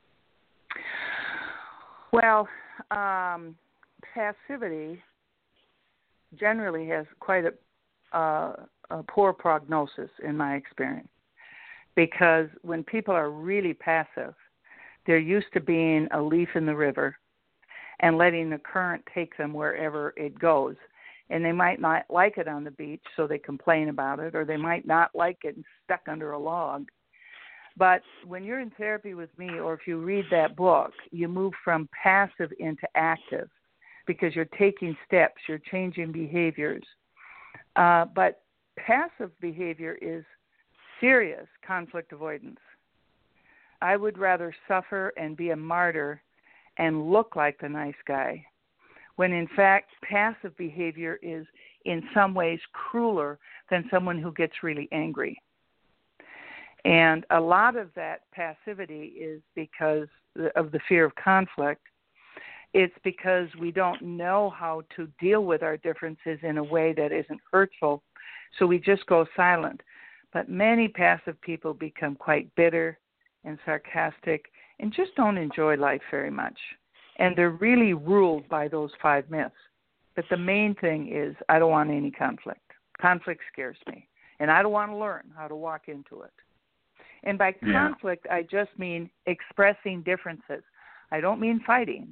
Speaker 3: Well, um, passivity generally has quite a, uh, a poor prognosis in my experience, because when people are really passive, they're used to being a leaf in the river and letting the current take them wherever it goes. And they might not like it on the beach, so they complain about it, or they might not like it and stuck under a log. But when you're in therapy with me, or if you read that book, you move from passive into active. because you're taking steps, you're changing behaviors. Uh, but passive behavior is serious conflict avoidance. I would rather suffer and be a martyr and look like the nice guy, when in fact passive behavior is in some ways crueler than someone who gets really angry. And a lot of that passivity is because of the fear of conflict. It's because we don't know how to deal with our differences in a way that isn't hurtful, so we just go silent. But many passive people become quite bitter and sarcastic and just don't enjoy life very much. And they're really ruled by those five myths. But the main thing is, I don't want any conflict. Conflict scares me, and I don't want to learn how to walk into it. And by
Speaker 2: yeah.
Speaker 3: conflict, I just mean expressing differences. I don't mean fighting.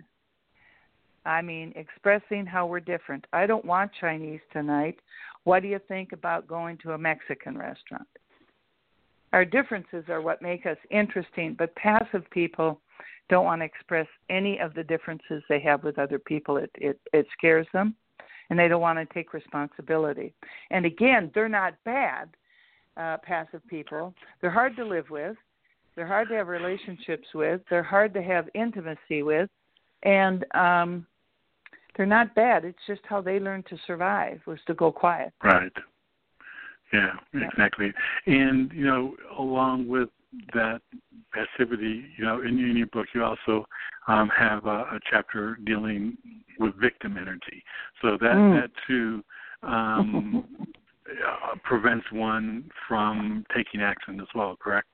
Speaker 3: I mean expressing how we're different. I don't want Chinese tonight. What do you think about going to a Mexican restaurant? Our differences are what make us interesting, but passive people don't want to express any of the differences they have with other people. It, it, it scares them, and they don't want to take responsibility. And again, they're not bad, uh, passive people. They're hard to live with. They're hard to have relationships with. They're hard to have intimacy with. And um, they're not bad. It's just how they learned to survive, was to go quiet.
Speaker 2: Right. Yeah,
Speaker 3: yeah.
Speaker 2: exactly. And, you know, along with that passivity, you know, in, in your book, you also um, have a, a chapter dealing with victim energy. So that,
Speaker 3: mm.
Speaker 2: that too um, uh, prevents one from taking action as well, correct?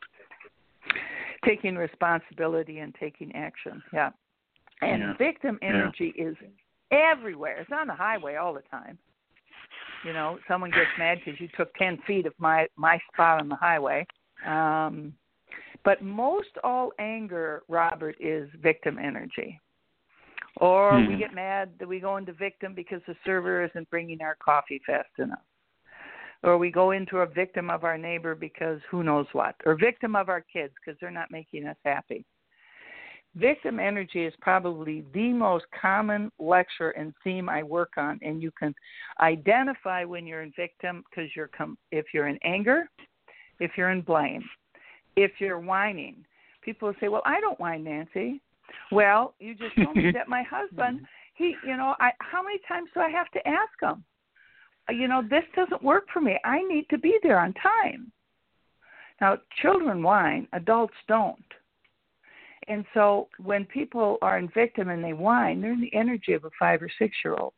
Speaker 3: Taking responsibility and taking action, yeah. And
Speaker 2: yeah.
Speaker 3: victim energy
Speaker 2: yeah.
Speaker 3: is everywhere. It's on the highway all the time. You know, someone gets mad because you took ten feet of my, my spot on the highway. Um, but most all anger, Robert, is victim energy. Or
Speaker 2: hmm.
Speaker 3: we get mad that we go into victim because the server isn't bringing our coffee fast enough. Or we go into a victim of our neighbor because who knows what. Or victim of our kids because they're not making us happy. Victim energy is probably the most common lecture and theme I work on, and you can identify when you're in victim because you're com- if you're in anger, if you're in blame, if you're whining. People say, "Well, I don't whine, Nancy." Well, you just told me that my husband, he, you know, I how many times do I have to ask him? You know, this doesn't work for me. I need to be there on time. Now, children whine, adults don't. And so when people are in victim and they whine, they're in the energy of a five or six-year-old.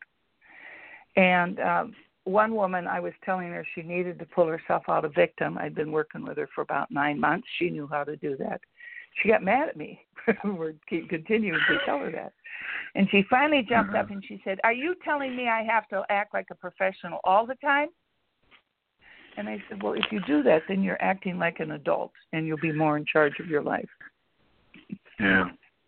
Speaker 3: And um, one woman, I was telling her she needed to pull herself out of victim. I'd been working with her for about nine months. She knew how to do that. She got mad at me for continuing to tell her that. And she finally jumped up and she said, "Are you telling me I have to act like a professional all the time?" And I said, "Well, if you do that, then you're acting like an adult and you'll be more in charge of your life."
Speaker 2: Yeah.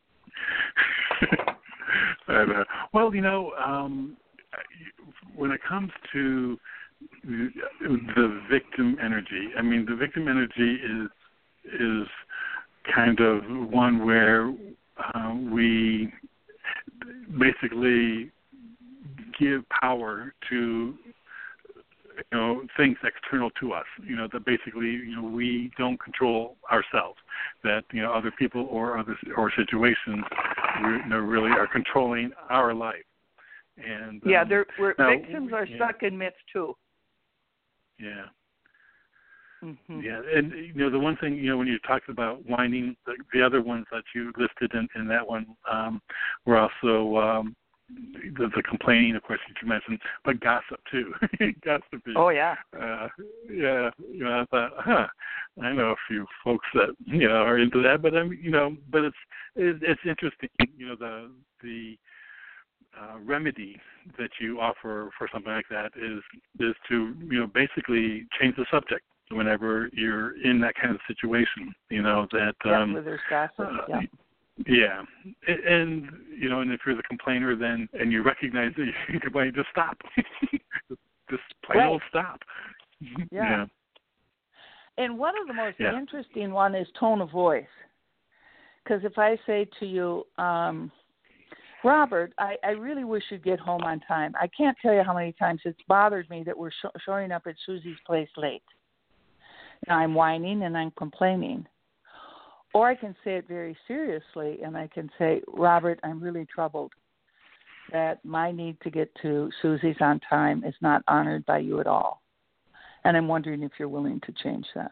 Speaker 2: and, uh, well, you know, um, when it comes to the, the victim energy, I mean, the victim energy is is kind of one where uh, we basically give power to, you know, things external to us, you know, that basically, you know, we don't control ourselves, that, you know, other people or other or situations you know, really are controlling our life. And
Speaker 3: yeah,
Speaker 2: um,
Speaker 3: they're, we're,
Speaker 2: now,
Speaker 3: victims are
Speaker 2: yeah.
Speaker 3: stuck in myths too.
Speaker 2: Yeah.
Speaker 3: Mm-hmm.
Speaker 2: Yeah, and, you know, the one thing, you know, when you talked about whining, the, the other ones that you listed in, in that one um, were also um, the, the complaining, of course, that you mentioned, but gossip, too. Gossiping.
Speaker 3: Oh, yeah.
Speaker 2: Uh, yeah, you know, I thought, huh, I know a few folks that, you know, are into that, but, I'm, you know, but it's it, it's interesting, you know, the the uh, remedy that you offer for something like that is is to, you know, basically change the subject whenever you're in that kind of situation, you know, that...
Speaker 3: Yeah,
Speaker 2: um,
Speaker 3: where there's gossip,
Speaker 2: uh,
Speaker 3: yeah.
Speaker 2: Yeah, and, you know, and if you're the complainer then, and you recognize that you complain, just stop. just plain
Speaker 3: right.
Speaker 2: old stop.
Speaker 3: Yeah.
Speaker 2: yeah.
Speaker 3: And one of the most
Speaker 2: yeah.
Speaker 3: interesting one is tone of voice. Because if I say to you, um, Robert, I, I really wish you'd get home on time. I can't tell you how many times it's bothered me that we're sh- showing up at Susie's place late. Now, I'm whining and I'm complaining. Or I can say it very seriously, and I can say, Robert, I'm really troubled that my need to get to Susie's on time is not honored by you at all. And I'm wondering if you're willing to change that.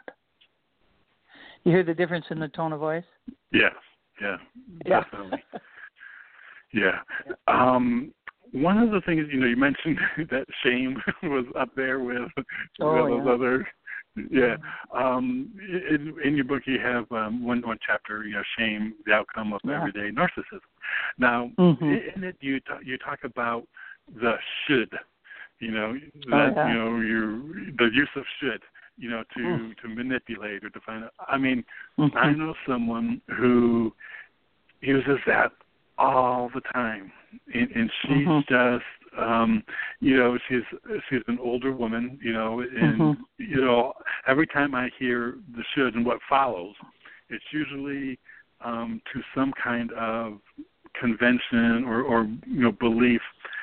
Speaker 3: You hear the difference in the tone of voice?
Speaker 2: Yeah, yeah,
Speaker 3: yeah.
Speaker 2: definitely. yeah. Um, one of the things, you know, you mentioned that shame was up there with,
Speaker 3: oh,
Speaker 2: with those
Speaker 3: yeah.
Speaker 2: other, yeah. Um, in, in your book, you have um, one one chapter, you know, shame, the outcome of
Speaker 3: yeah.
Speaker 2: everyday narcissism. Now,
Speaker 3: mm-hmm.
Speaker 2: in it, you t- you talk about the should, you know, that
Speaker 3: oh, yeah.
Speaker 2: you know, you the use of should, you know, to
Speaker 3: mm.
Speaker 2: to manipulate or to find out. I mean,
Speaker 3: mm-hmm.
Speaker 2: I know someone who uses that all the time, and, and she's
Speaker 3: mm-hmm.
Speaker 2: just. Um, you know, she's she's an older woman, you know, and
Speaker 3: mm-hmm.
Speaker 2: you know, every time I hear the should and what follows, it's usually um, to some kind of convention or, or you know belief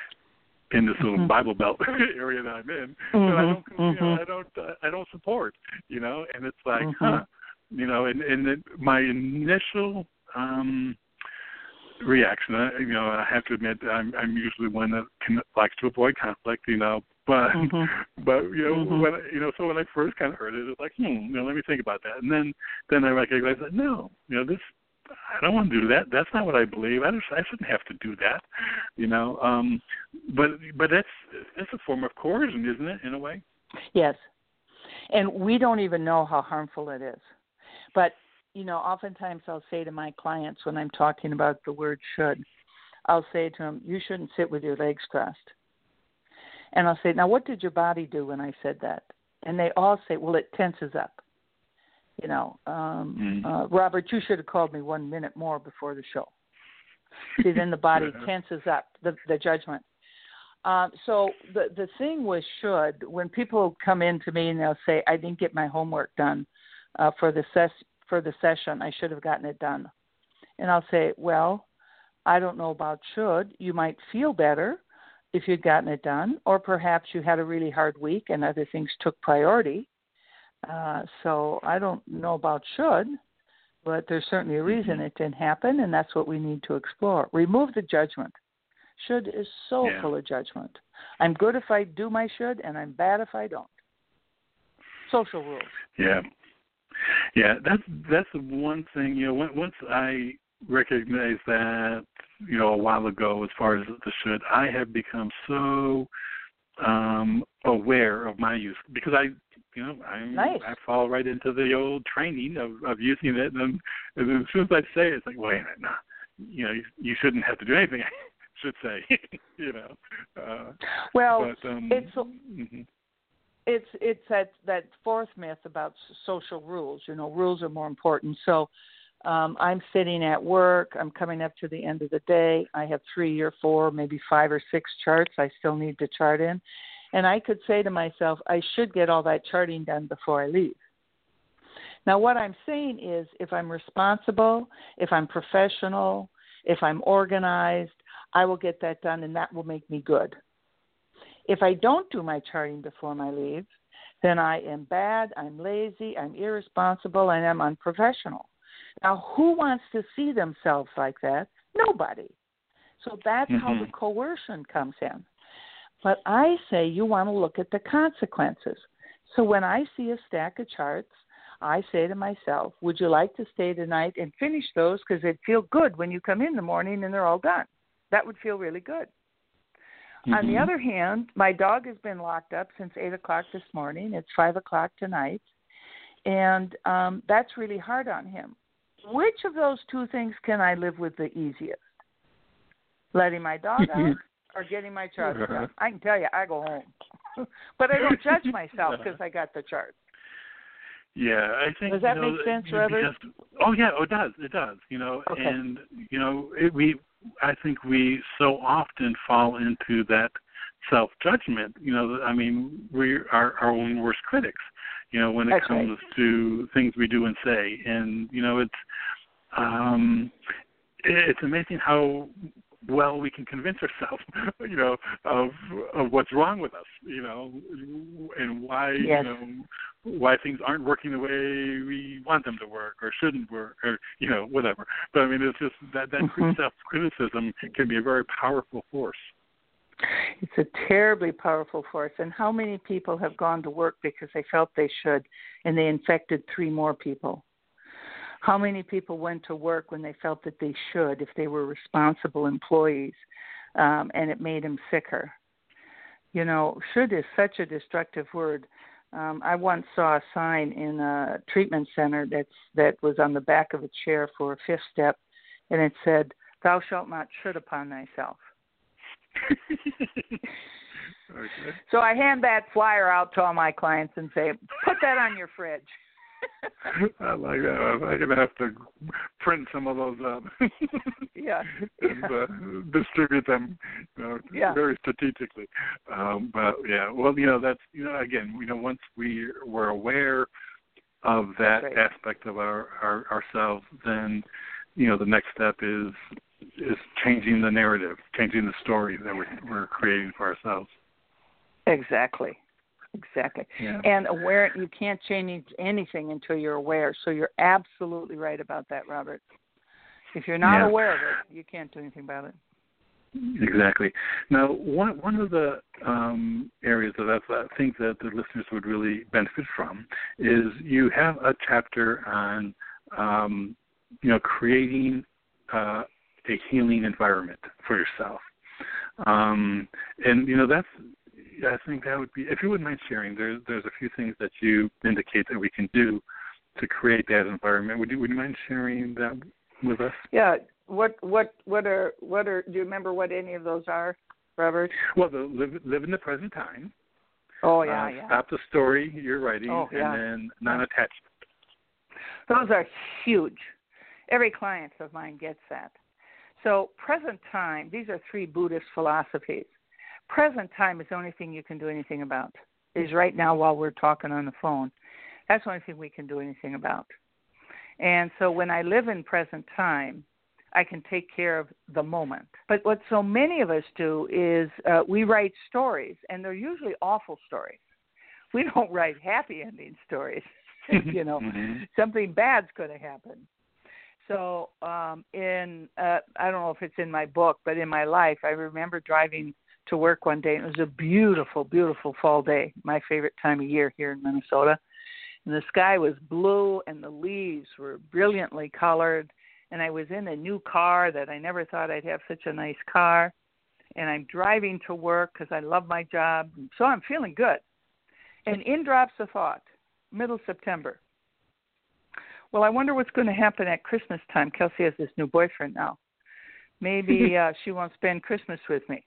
Speaker 2: in this little mm-hmm. Bible Belt area that I'm in
Speaker 3: mm-hmm.
Speaker 2: that I don't, you know,
Speaker 3: mm-hmm.
Speaker 2: I don't, uh, I don't support, you know, and it's like,
Speaker 3: mm-hmm.
Speaker 2: huh, you know, and and it, my initial. Um, reaction. I, you know, I have to admit that I'm, I'm usually one that can, likes to avoid conflict, you know, but, mm-hmm. but, you know, mm-hmm. when, you know, so when I first kind of heard it, it's like, hmm, you know, let me think about that. And then, then I recognized that, no, you know, this, I don't want to do that. That's not what I believe. I, just, I shouldn't have to do that, you know, um, but, but that's, that's a form of coercion, isn't it, in a way?
Speaker 3: Yes. And we don't even know how harmful it is. But, you know, oftentimes I'll say to my clients when I'm talking about the word should, I'll say to them, you shouldn't sit with your legs crossed. And I'll say, now what did your body do when I said that? And they all say, well, it tenses up. You know, um, mm. uh, Robert, you should have called me one minute more before the show. See, then the body tenses up, the, the judgment. Um, so the, the thing with should, when people come in to me and they'll say, I didn't get my homework done uh, for the ses- for the session, I should have gotten it done. And I'll say, well, I don't know about should. You might feel better if you'd gotten it done, or perhaps you had a really hard week and other things took priority. Uh, so I don't know about should, but there's certainly a reason mm-hmm. it didn't happen, and that's what we need to explore. Remove the judgment. Should is so
Speaker 2: yeah.
Speaker 3: full of judgment. I'm good if I do my should, and I'm bad if I don't. Social rules.
Speaker 2: Yeah. Yeah, that's that's one thing. You know, once I recognized that, you know, a while ago, as far as the should, I have become so um, aware of my use because I, you know, I'm,
Speaker 3: nice.
Speaker 2: I fall right into the old training of, of using it, and, and as soon as I say it, it's like, wait a minute, no, you know, you, you shouldn't have to do anything. I should say, you know. Uh,
Speaker 3: well,
Speaker 2: but, um,
Speaker 3: it's.
Speaker 2: Mm-hmm.
Speaker 3: It's it's that, that fourth myth about social rules. You know, rules are more important. So um, I'm sitting at work. I'm coming up to the end of the day. I have three or four, maybe five or six charts I still need to chart in. And I could say to myself, I should get all that charting done before I leave. Now, what I'm saying is if I'm responsible, if I'm professional, if I'm organized, I will get that done, and that will make me good. If I don't do my charting before my leave, then I am bad, I'm lazy, I'm irresponsible, and I'm unprofessional. Now, who wants to see themselves like that? Nobody. So that's mm-hmm. how the coercion comes in. But I say you want to look at the consequences. So when I see a stack of charts, I say to myself, would you like to stay tonight and finish those? Because it'd feel good when you come in the morning and they're all done. That would feel really good. Mm-hmm. On the other hand, my dog has been locked up since eight o'clock this morning. It's five o'clock tonight. And um, that's really hard on him. Which of those two things can I live with the easiest? Letting my dog out or getting my charts done? I can tell you, I go home. But I don't judge myself because I got the chart.
Speaker 2: Yeah, I think.
Speaker 3: Does that
Speaker 2: you know,
Speaker 3: make sense, Robert?
Speaker 2: Oh yeah, oh, it does. It does. You know,
Speaker 3: okay.
Speaker 2: and you know, it, we. I think we so often fall into that self-judgment. You know, I mean, we are our own worst critics. You know, when it
Speaker 3: That's
Speaker 2: comes
Speaker 3: right.
Speaker 2: to things we do and say, and you know, it's um, it's amazing how well we can convince ourselves, you know, of of what's wrong with us, you know, and why
Speaker 3: yes.
Speaker 2: you know why things aren't working the way we want them to work or shouldn't work, or you know whatever. But I mean, it's just that that
Speaker 3: mm-hmm.
Speaker 2: self-criticism can be a very powerful force.
Speaker 3: It's a terribly powerful force. And how many people have gone to work because they felt they should, and they infected three more people? How many people went to work when they felt that they should, if they were responsible employees, um, and it made them sicker? You know, should is such a destructive word. Um, I once saw a sign in a treatment center that's, that was on the back of a chair for a fifth step, and it said, "Thou shalt not should upon thyself."
Speaker 2: Okay.
Speaker 3: So I hand that flyer out to all my clients and say, put that on your fridge.
Speaker 2: I like that. I'm going to have to print some of those up.
Speaker 3: yeah.
Speaker 2: and uh, distribute them, you know,
Speaker 3: yeah.
Speaker 2: very strategically. Um, but yeah, well, you know, that's, you know, again, you know, once we were aware of that
Speaker 3: right.
Speaker 2: aspect of our, our ourselves, then, you know, the next step is is changing the narrative, changing the story that we're, we're creating for ourselves.
Speaker 3: Exactly. Exactly.
Speaker 2: Yeah.
Speaker 3: And aware, you can't change anything until you're aware. So you're absolutely right about that, Robert. If you're not
Speaker 2: yeah.
Speaker 3: aware of it, you can't do anything about it.
Speaker 2: Exactly. Now, one one of the um, areas that I think that the listeners would really benefit from is you have a chapter on, um, you know, creating uh, a healing environment for yourself. Um, and, you know, that's, I think that would be, if you wouldn't mind sharing, there's there's a few things that you indicate that we can do to create that environment. Would you would you mind sharing that with us?
Speaker 3: Yeah. What what what are what are? Do you remember what any of those are, Robert?
Speaker 2: Well, the live live in the present time.
Speaker 3: Oh yeah,
Speaker 2: uh,
Speaker 3: yeah.
Speaker 2: Stop the story you're writing,
Speaker 3: oh, yeah.
Speaker 2: and then non-attachment.
Speaker 3: Those are huge. Every client of mine gets that. So present time. These are three Buddhist philosophies. Present time is the only thing you can do anything about. Is right now while we're talking on the phone. That's the only thing we can do anything about. And so when I live in present time, I can take care of the moment. But what so many of us do is uh, we write stories, and they're usually awful stories. We don't write happy ending stories. you know,
Speaker 2: mm-hmm.
Speaker 3: something bad's going to happen. So um, in, uh, I don't know if it's in my book, but in my life, I remember driving to work one day, and it was a beautiful, beautiful fall day, my favorite time of year here in Minnesota. And the sky was blue, and the leaves were brilliantly colored, and I was in a new car that I never thought I'd have such a nice car, and I'm driving to work because I love my job, so I'm feeling good. And in drops a thought, middle September. Well, I wonder what's going to happen at Christmas time. Kelsey has this new boyfriend now. Maybe uh, she won't spend Christmas with me.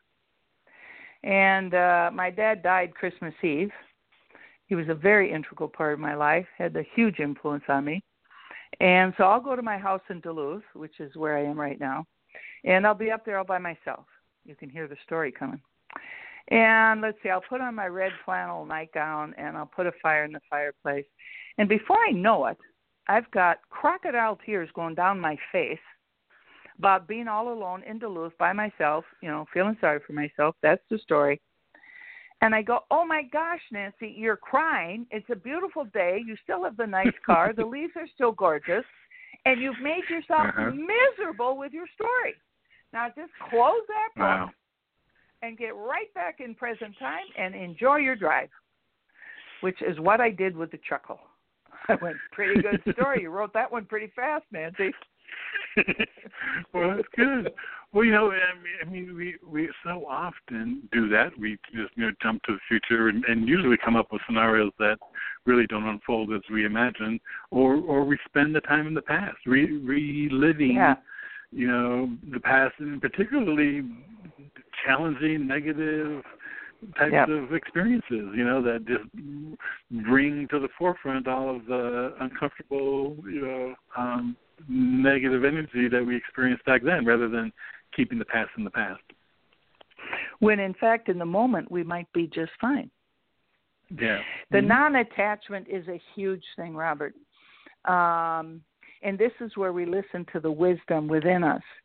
Speaker 3: And uh, my dad died Christmas Eve. He was a very integral part of my life, had a huge influence on me. And so I'll go to my house in Duluth, which is where I am right now, and I'll be up there all by myself. You can hear the story coming. And let's see, I'll put on my red flannel nightgown, and I'll put a fire in the fireplace. And before I know it, I've got crocodile tears going down my face about being all alone in Duluth by myself, you know, feeling sorry for myself. That's the story. And I go, oh, my gosh, Nancy, you're crying. It's a beautiful day. You still have the nice car. The leaves are still gorgeous. And you've made yourself uh-huh. miserable with your story. Now just close that book
Speaker 2: wow.
Speaker 3: and get right back in present time and enjoy your drive, which is what I did with the chuckle. I went, pretty good story. You wrote that one pretty fast, Nancy.
Speaker 2: Well, that's good. Well, you know, I mean, I mean, we we so often do that. We just you know jump to the future and, and usually come up with scenarios that really don't unfold as we imagine, or or we spend the time in the past, re- reliving,
Speaker 3: yeah.
Speaker 2: you know, the past, and particularly challenging, negative types
Speaker 3: yep.
Speaker 2: of experiences, you know, that just bring to the forefront all of the uncomfortable, you know, um, negative energy that we experienced back then, rather than keeping the past in the past.
Speaker 3: When, in fact, in the moment, we might be just fine.
Speaker 2: Yeah.
Speaker 3: The
Speaker 2: mm-hmm.
Speaker 3: non-attachment is a huge thing, Robert. Um, and this is where we listen to the wisdom within us.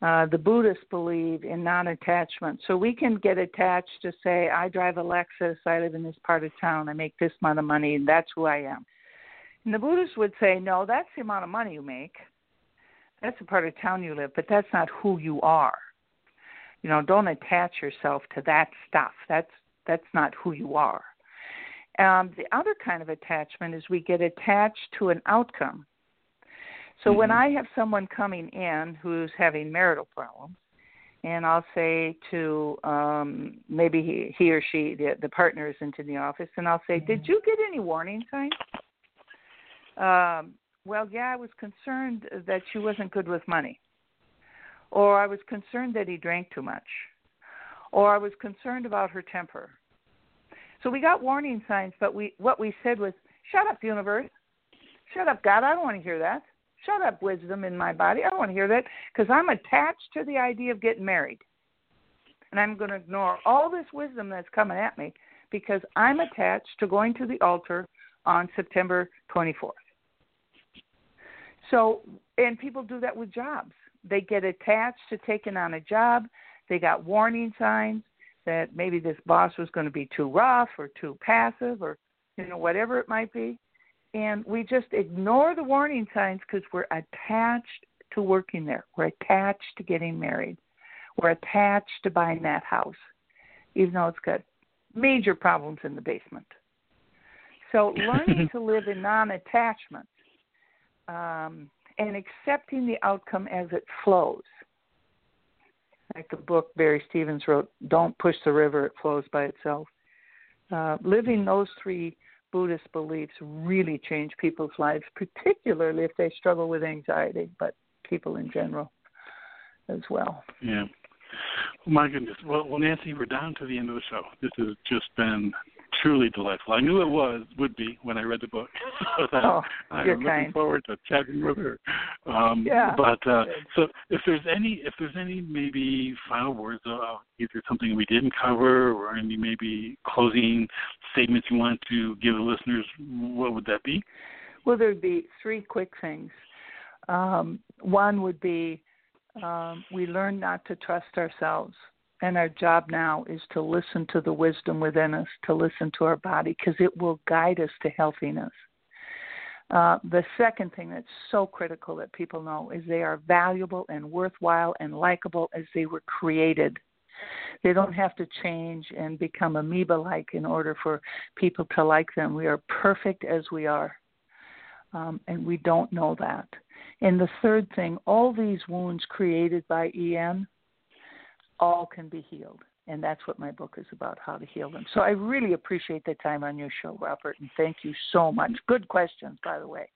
Speaker 3: Uh, the Buddhists believe in non-attachment. So we can get attached to say, I drive a Lexus, I live in this part of town, I make this amount of money, and that's who I am. And the Buddhists would say, no, that's the amount of money you make. That's the part of town you live, but that's not who you are. You know, don't attach yourself to that stuff. That's that's not who you are. Um, the other kind of attachment is we get attached to an outcome. So mm-hmm. when I have someone coming in who's having marital problems, and I'll say to um, maybe he, he or she, the, the partner isn't in the office, and I'll say, mm-hmm. did you get any warning signs? Um, well, yeah, I was concerned that she wasn't good with money. Or I was concerned that he drank too much. Or I was concerned about her temper. So we got warning signs, but we what we said was, shut up, universe. Shut up, God. I don't want to hear that. Shut up, wisdom in my body. I don't want to hear that because I'm attached to the idea of getting married. And I'm going to ignore all this wisdom that's coming at me because I'm attached to going to the altar on September twenty-fourth. So, and people do that with jobs. They get attached to taking on a job. They got warning signs that maybe this boss was going to be too rough or too passive or, you know, whatever it might be. And we just ignore the warning signs because we're attached to working there. We're attached to getting married. We're attached to buying that house, even though it's got major problems in the basement. So learning to live in non-attachment um, and accepting the outcome as it flows. Like the book Barry Stevens wrote, Don't Push the River, It Flows by Itself. Uh, living those three Buddhist beliefs really change people's lives, particularly if they struggle with anxiety, but people in general as well.
Speaker 2: Yeah. Oh, my goodness. Well, well, Nancy, we're down to the end of the show. This has just been truly delightful. I knew it was would be when I read the book. So that
Speaker 3: oh,
Speaker 2: I'm
Speaker 3: you're
Speaker 2: looking
Speaker 3: kind.
Speaker 2: forward to chatting with her. Um,
Speaker 3: yeah.
Speaker 2: But uh, so, if there's any, if there's any maybe final words, uh, either something we didn't cover, or any maybe closing statements you want to give the listeners, what would that be?
Speaker 3: Well, there'd be three quick things. Um, one would be um, we learn not to trust ourselves. And our job now is to listen to the wisdom within us, to listen to our body, because it will guide us to healthiness. Uh, the second thing that's so critical that people know is they are valuable and worthwhile and likable as they were created. They don't have to change and become amoeba-like in order for people to like them. We are perfect as we are, um, and we don't know that. And the third thing, all these wounds created by E M, all can be healed. And that's what my book is about, how to heal them. So I really appreciate the time on your show, Robert, and thank you so much. Good questions, by the way.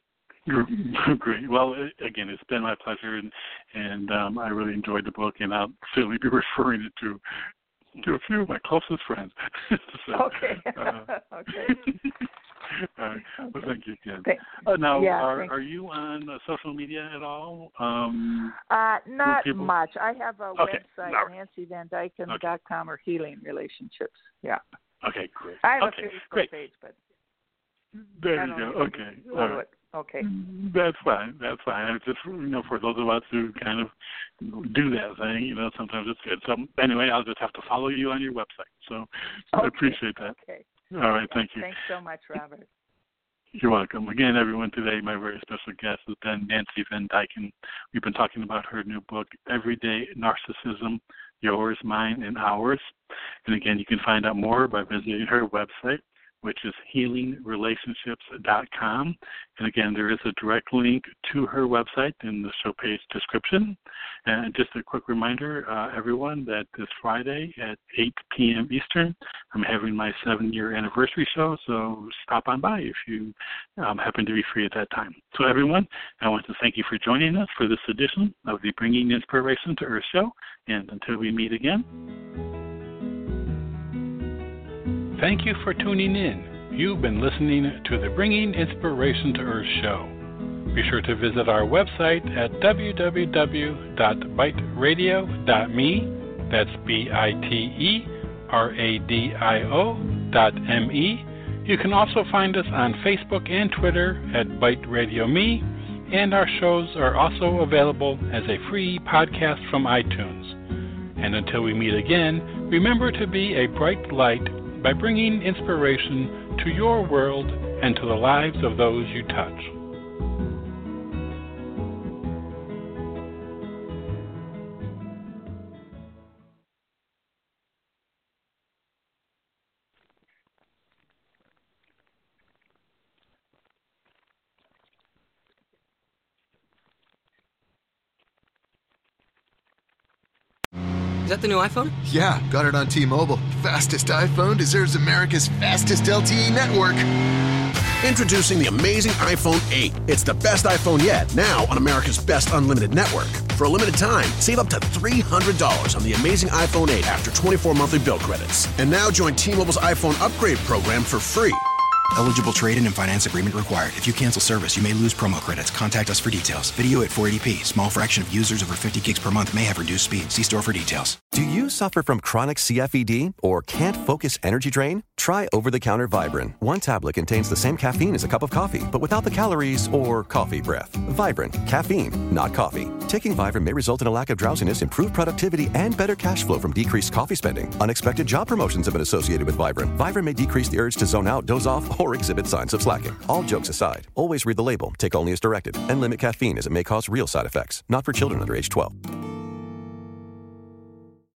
Speaker 2: Great. Well, again, it's been my pleasure, and, and um, I really enjoyed the book, and I'll certainly be referring it to to a few of my closest friends. so,
Speaker 3: okay.
Speaker 2: Uh,
Speaker 3: okay.
Speaker 2: All right. Well, thank you again.
Speaker 3: Thanks.
Speaker 2: Uh, now,
Speaker 3: yeah,
Speaker 2: are are you on uh, social media at all? Um,
Speaker 3: uh, not much. I have a
Speaker 2: okay.
Speaker 3: website,
Speaker 2: Right.
Speaker 3: nancy van dyken dot com, or Healing Relationships. Yeah.
Speaker 2: Okay, great.
Speaker 3: I have
Speaker 2: okay,
Speaker 3: a Facebook
Speaker 2: great.
Speaker 3: page, but
Speaker 2: there
Speaker 3: I
Speaker 2: you
Speaker 3: don't
Speaker 2: go. Okay. All right.
Speaker 3: Okay.
Speaker 2: That's fine. That's fine. It's just, you know, for those of us who kind of do that thing, you know, sometimes it's good. So anyway, I'll just have to follow you on your website. So
Speaker 3: okay.
Speaker 2: I appreciate that.
Speaker 3: Okay.
Speaker 2: All right. Thank you.
Speaker 3: Thanks so much, Robert.
Speaker 2: You're welcome. Again, everyone, today my very special guest has been Nancy van Dyken. We've been talking about her new book, Everyday Narcissism, Yours, Mine, and Ours. And again, you can find out more by visiting her website, which is healing relationships dot com. And again, there is a direct link to her website in the show page description. And just a quick reminder, uh, everyone, that this Friday at eight p.m. Eastern, I'm having my seven-year anniversary show, so stop on by if you um, happen to be free at that time. So everyone, I want to thank you for joining us for this edition of the Bringing Inspiration to Earth show. And until we meet again,
Speaker 4: thank you for tuning in. You've been listening to the Bringing Inspiration to Earth show. Be sure to visit our website at w w w dot bite radio dot m e. That's B I T E R A D I O dot M E. You can also find us on Facebook and Twitter at Bite Radio Me, and our shows are also available as a free podcast from iTunes. And until we meet again, remember to be a bright light by bringing inspiration to your world and to the lives of those you touch.
Speaker 5: Is that the new iPhone?
Speaker 6: Yeah, got it on T-Mobile. Fastest iPhone deserves America's fastest L T E network.
Speaker 7: Introducing the amazing iPhone eight. It's the best iPhone yet, now on America's best unlimited network. For a limited time, save up to three hundred dollars on the amazing iPhone eight after twenty-four monthly bill credits. And now join T-Mobile's iPhone upgrade program for free.
Speaker 8: Eligible trade-in and finance agreement required. If you cancel service, you may lose promo credits. Contact us for details. Video at four eighty p. Small fraction of users over fifty gigs per month may have reduced speed. See store for details.
Speaker 1: Do you suffer from chronic C F E D or can't focus energy drain? Try over-the-counter Vibrant. One tablet contains the same caffeine as a cup of coffee, but without the calories or coffee breath. Vibrant. Caffeine, not coffee. Taking Vibrant may result in a lack of drowsiness, improved productivity, and better cash flow from decreased coffee spending. Unexpected job promotions have been associated with Vibrant. Vibrant may decrease the urge to zone out, doze off, or exhibit signs of slacking. All jokes aside, always read the label, take only as directed, and limit caffeine as it may cause real side effects. Not for children under age twelve.